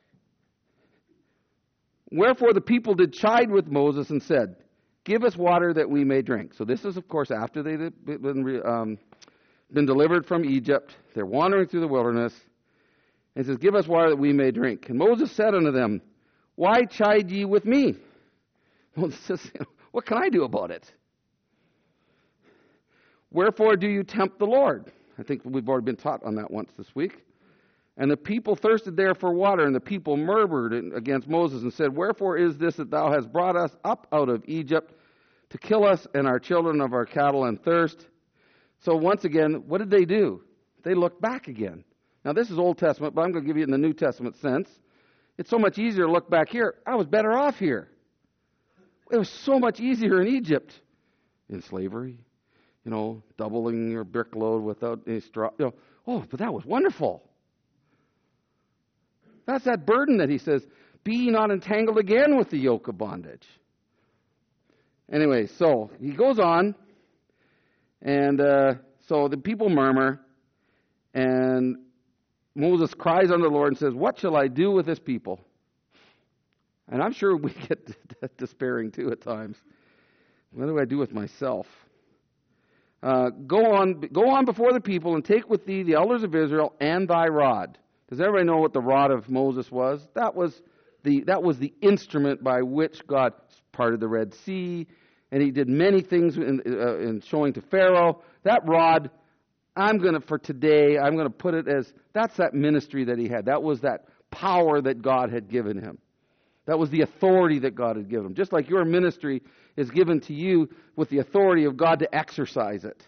Wherefore the people did chide with Moses and said, "Give us water that we may drink." So this is, of course, after they've been delivered from Egypt. They're wandering through the wilderness. And it says, "Give us water that we may drink." And Moses said unto them, "Why chide ye with me?" Moses says, "What can I do about it? Wherefore do you tempt the Lord?" I think we've already been taught on that once this week. And the people thirsted there for water, and the people murmured against Moses and said, "Wherefore is this that thou hast brought us up out of Egypt to kill us and our children of our cattle and thirst?" So once again, what did they do? They looked back again. Now this is Old Testament, but I'm going to give you it in the New Testament sense. It's so much easier to look back here. I was better off here. It was so much easier in Egypt. In slavery. Doubling your brick load without any straw. But that was wonderful. That's that burden that he says, "Be ye not entangled again with the yoke of bondage." Anyway, so he goes on, and so the people murmur, and Moses cries unto the Lord and says, what shall I do with this people? And I'm sure we get despairing too at times. What do I do with myself? Go on before the people and take with thee the elders of Israel and thy rod. Does everybody know what the rod of Moses was? That was the instrument by which God parted the Red Sea, and he did many things in showing to Pharaoh. That rod, for today, I'm going to put it as, that's that ministry that he had. That was that power that God had given him. That was the authority that God had given him. Just like your ministry is given to you with the authority of God to exercise it.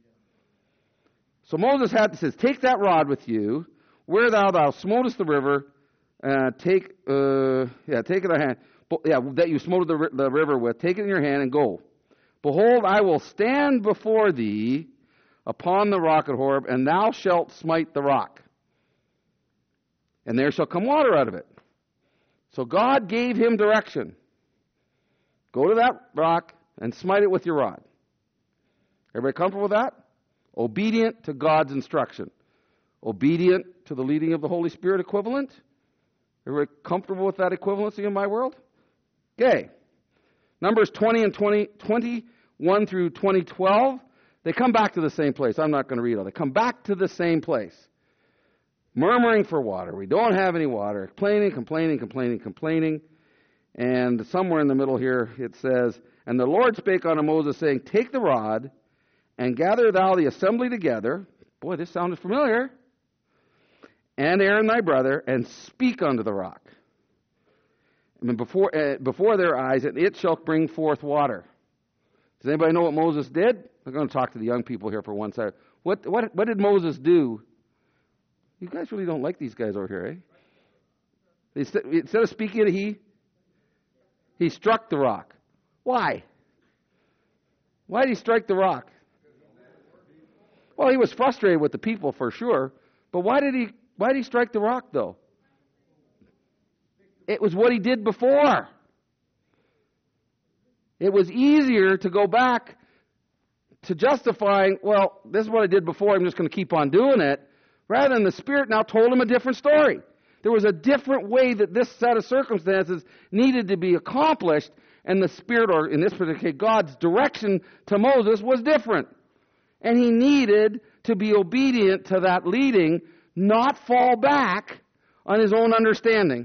So Moses says, take that rod with you, where thou smotest the river, take it in thy hand. That you smote the river with, take it in your hand and go. Behold, I will stand before thee upon the rock at Horeb, and thou shalt smite the rock. And there shall come water out of it. So God gave him direction. Go to that rock and smite it with your rod. Everybody comfortable with that? Obedient to God's instruction. Obedient to the leading of the Holy Spirit equivalent. Everybody comfortable with that equivalency in my world? Okay. Numbers 21 through 20:12. They come back to the same place. I'm not going to read all. They come back to the same place. Murmuring for water. We don't have any water. Complaining. And somewhere in the middle here it says, and the Lord spake unto Moses, saying, take the rod, and gather thou the assembly together. Boy, this sounded familiar. And Aaron thy brother, and speak unto the rock. And before their eyes, and it shall bring forth water. Does anybody know what Moses did? I'm going to talk to the young people here for one second. What did Moses do? You guys really don't like these guys over here, eh? Instead of speaking, he struck the rock. Why? Why did he strike the rock? Well, he was frustrated with the people for sure. But why did he strike the rock though? It was what he did before. It was easier to go back to justifying, well, this is what I did before, I'm just going to keep on doing it, rather than the Spirit now told him a different story. There was a different way that this set of circumstances needed to be accomplished, and the Spirit, or in this particular case, God's direction to Moses was different. And he needed to be obedient to that leading, not fall back on his own understanding.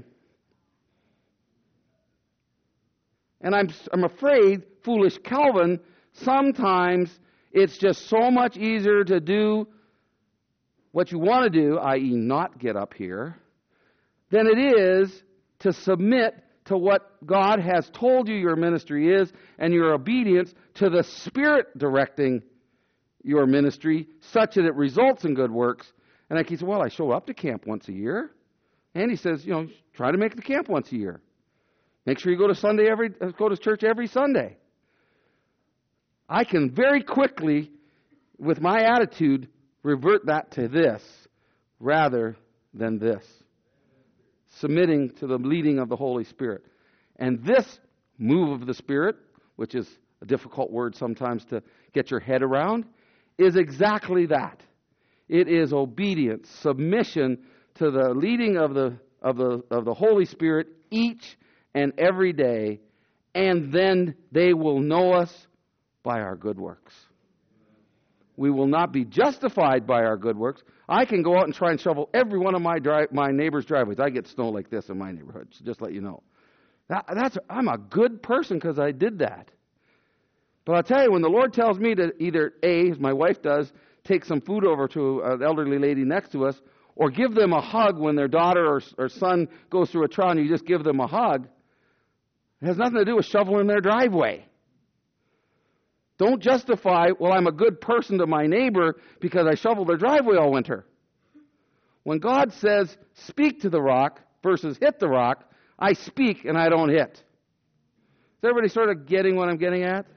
And I'm afraid, foolish Calvin, sometimes it's just so much easier to do what you want to do, i.e. not get up here, than it is to submit to what God has told you your ministry is and your obedience to the Spirit directing your ministry such that it results in good works. And like he said, well, I show up to camp once a year. And he says, try to make the camp once a year. Make sure you go to church every Sunday. I can very quickly, with my attitude, revert that to this rather than this. Submitting to the leading of the Holy Spirit. And this move of the Spirit, which is a difficult word sometimes to get your head around, is exactly that. It is obedience, submission to the leading of the Holy Spirit each and every day, and then they will know us by our good works. We will not be justified by our good works. I can go out and try and shovel every one of my neighbor's driveways. I get snow like this in my neighborhood, so just let you know. I'm a good person because I did that. But I'll tell you, when the Lord tells me to either, as my wife does, take some food over to an elderly lady next to us, or give them a hug when their daughter or son goes through a trial and you just give them a hug, it has nothing to do with shoveling their driveway. Don't justify, well, I'm a good person to my neighbor because I shoveled their driveway all winter. When God says, speak to the rock versus hit the rock, I speak and I don't hit. Is everybody sort of getting what I'm getting at?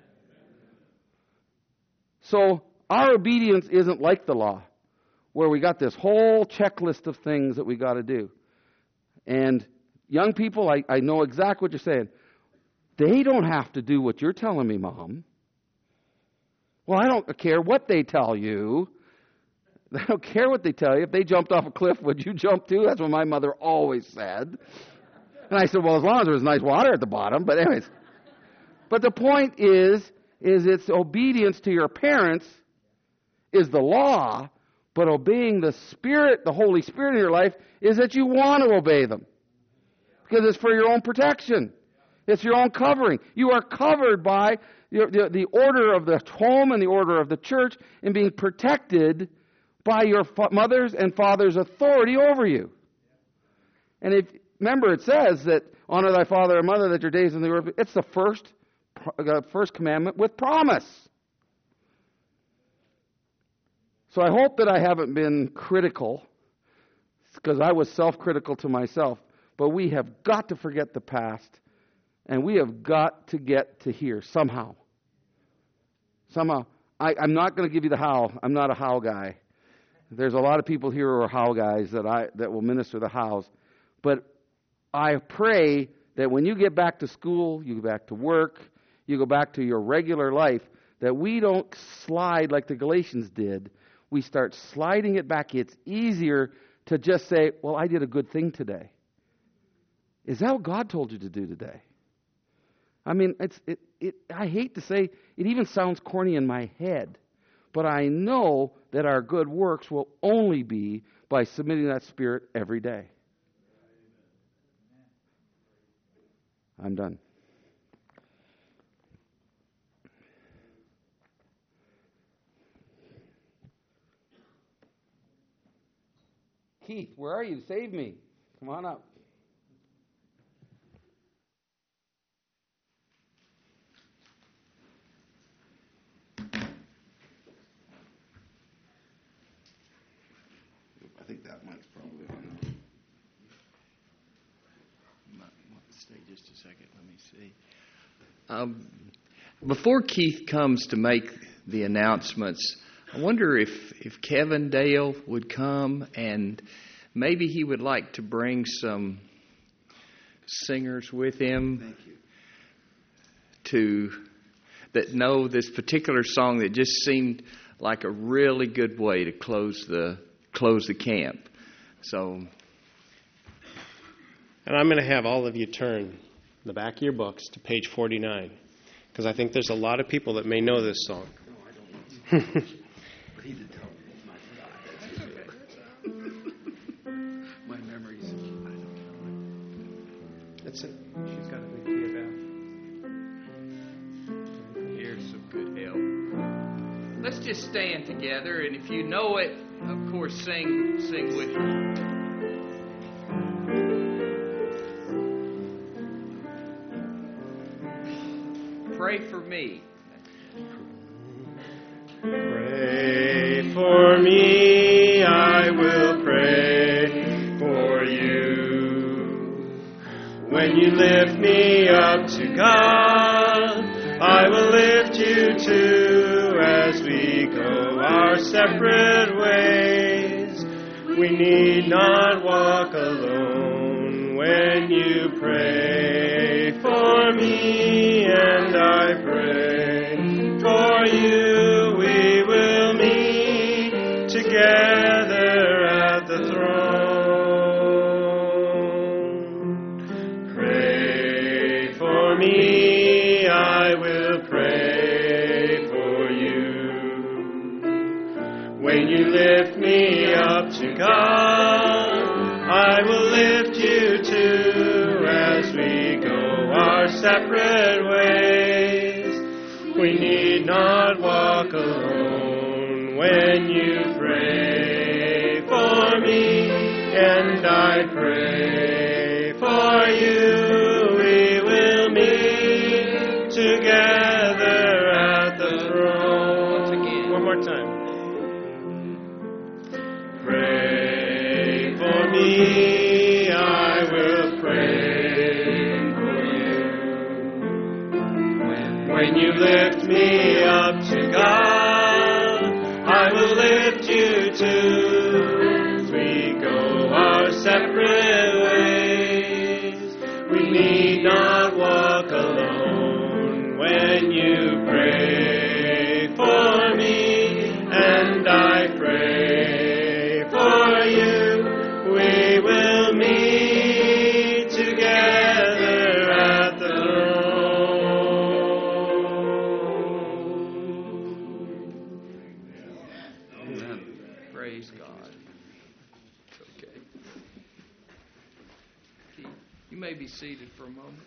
So our obedience isn't like the law, where we got this whole checklist of things that we got to do. And young people, I know exactly what you're saying. They don't have to do what you're telling me, Mom. Well, I don't care what they tell you. I don't care what they tell you. If they jumped off a cliff, would you jump too? That's what my mother always said. And I said, well, as long as there was nice water at the bottom. But anyways. But the point is it's obedience to your parents is the law, but obeying the Spirit, the Holy Spirit in your life, is that you want to obey them. Because it's for your own protection. It's your own covering. You are covered by the order of the home and the order of the church and being protected by your mother's and father's authority over you. And remember, it says that honor thy father and mother that your days in the earth. It's the first commandment with promise. So I hope that I haven't been critical, because I was self-critical to myself. But we have got to forget the past, and we have got to get to here somehow. Somehow. I'm not going to give you the how. I'm not a how guy. There's a lot of people here who are how guys that will minister the hows. But I pray that when you get back to school, you go back to work, you go back to your regular life, that we don't slide like the Galatians did. We start sliding it back. It's easier to just say, well, I did a good thing today. Is that what God told you to do today? I mean, I hate to say, it even sounds corny in my head, but I know that our good works will only be by submitting that Spirit every day. I'm done. Keith, where are you? Save me. Come on up. I think that mic's probably on. Stay just a second. Let me see. Before Keith comes to make the announcements, I wonder if Kevin Dale would come, and maybe he would like to bring some singers with him that know this particular song that just seemed like a really good way to close the camp. So, and I'm going to have all of you turn the back of your books to page 49, because I think there's a lot of people that may know this song. No, I don't know. But he did tell me. That's okay. My memories. I don't know. That's it. She's got a big key about. Here's some good help. Let's just stand together, and if you know it, of course, sing with me. Pray for me. Pray for me, I will pray for you. When you lift me up to God, I will lift you too as we go our separate ways. We need not walk alone when you pray for me, and I pray for you. We will meet together at the throne. Pray for me, I will pray for you. When you lift me up to God, I will lift you too as we go our separate ways. We need not walk alone when you pray for me, and I pray for you. We will meet together at the throne. Once again. One more time. Pray for me, I will pray for you. When you lift me up to God, I will lift you too. We go our separate ways. We need not walk alone when you pray for me, and I pray may be seated for a moment.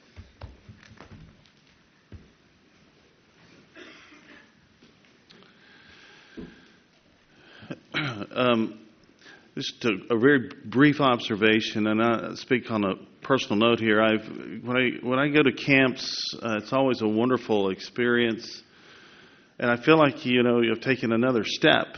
Just a very brief observation, and I speak on a personal note here. When I go to camps, it's always a wonderful experience, and I feel like you've taken another step.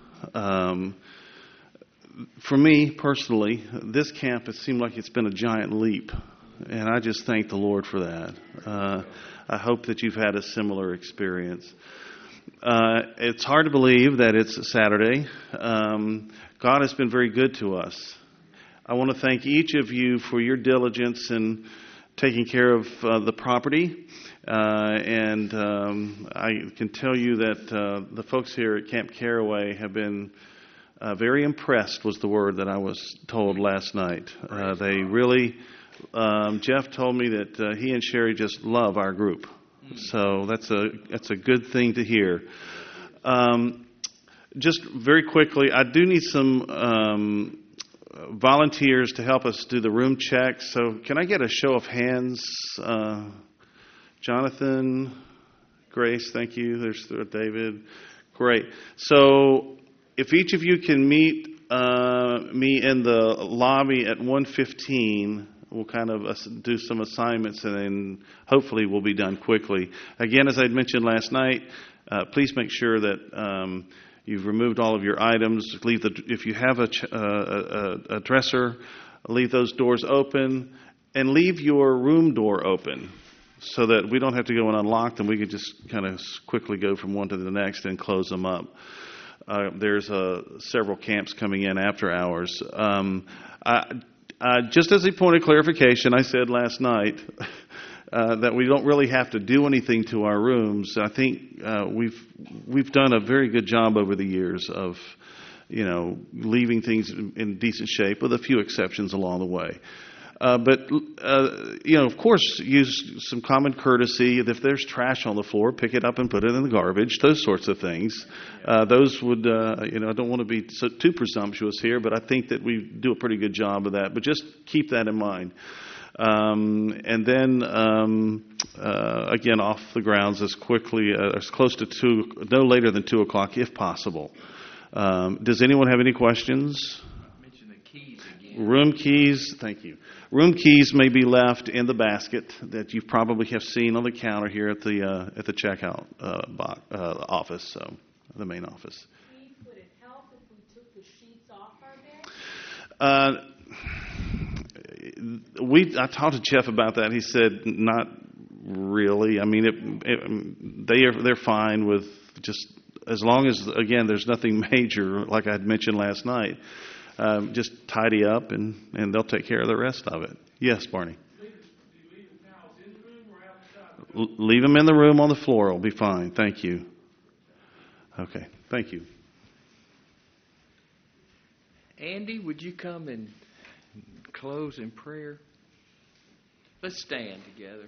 For me personally, this camp it seemed like it's been a giant leap, and I just thank the Lord for that. I hope that you've had a similar experience. It's hard to believe that it's Saturday. God has been very good to us. I want to thank each of you for your diligence in taking care of the property. And I can tell you that the folks here at Camp Caraway have been very impressed, was the word that I was told last night. They really, Jeff told me that he and Sherry just love our group. So that's a good thing to hear. Just very quickly, I do need some volunteers to help us do the room check. So can I get a show of hands? Jonathan, Grace, thank you. There's David. Great. So if each of you can meet me in the lobby at 1:15, we'll kind of do some assignments, and then hopefully we'll be done quickly. Again, as I mentioned last night, please make sure that you've removed all of your items. If you have a dresser, leave those doors open, and leave your room door open so that we don't have to go and unlock them. We could just kind of quickly go from one to the next and close them up. There's several camps coming in after hours. Just as a point of clarification, I said last night that we don't really have to do anything to our rooms. I think we've done a very good job over the years of, leaving things in decent shape, with a few exceptions along the way. But of course, use some common courtesy. If there's trash on the floor, pick it up and put it in the garbage, those sorts of things. Those would, I don't want to be too presumptuous here, but I think that we do a pretty good job of that. But just keep that in mind. And then, again, off the grounds as close to no later than 2 o'clock, if possible. Does anyone have any questions? Mention the keys again. Room keys, thank you. Room keys may be left in the basket that you probably have seen on the counter here at the checkout office, so the main office. Would it help if we took the sheets off our bed? I talked to Jeff about that. He said not really. I mean, they're fine with just as long as, again, there's nothing major like I had mentioned last night. Just tidy up and they'll take care of the rest of it. Yes, Barney. Do you leave the towels in the room or outside? Leave them in the room on the floor. It'll be fine. Thank you. Okay. Thank you. Andy, would you come and close in prayer? Let's stand together.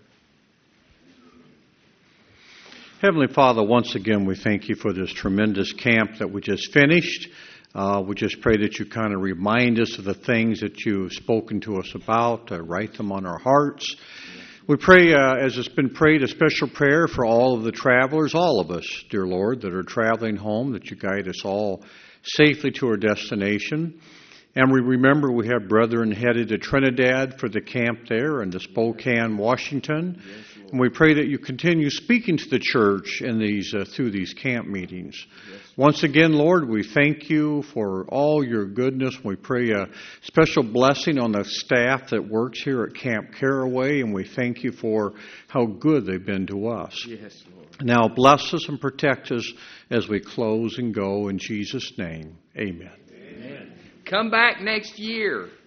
Heavenly Father, once again, we thank you for this tremendous camp that we just finished. We just pray that you kind of remind us of the things that you've spoken to us about, write them on our hearts. We pray, as it's been prayed, a special prayer for all of the travelers, all of us, dear Lord, that are traveling home, that you guide us all safely to our destination. And we remember we have brethren headed to Trinidad for the camp there and to Spokane, Washington. Yes, and we pray that you continue speaking to the church in these through these camp meetings. Yes. Once again, Lord, we thank you for all your goodness. We pray a special blessing on the staff that works here at Camp Caraway, and we thank you for how good they've been to us. Yes, Lord. Now bless us and protect us as we close and go in Jesus' name. Amen. Come back next year.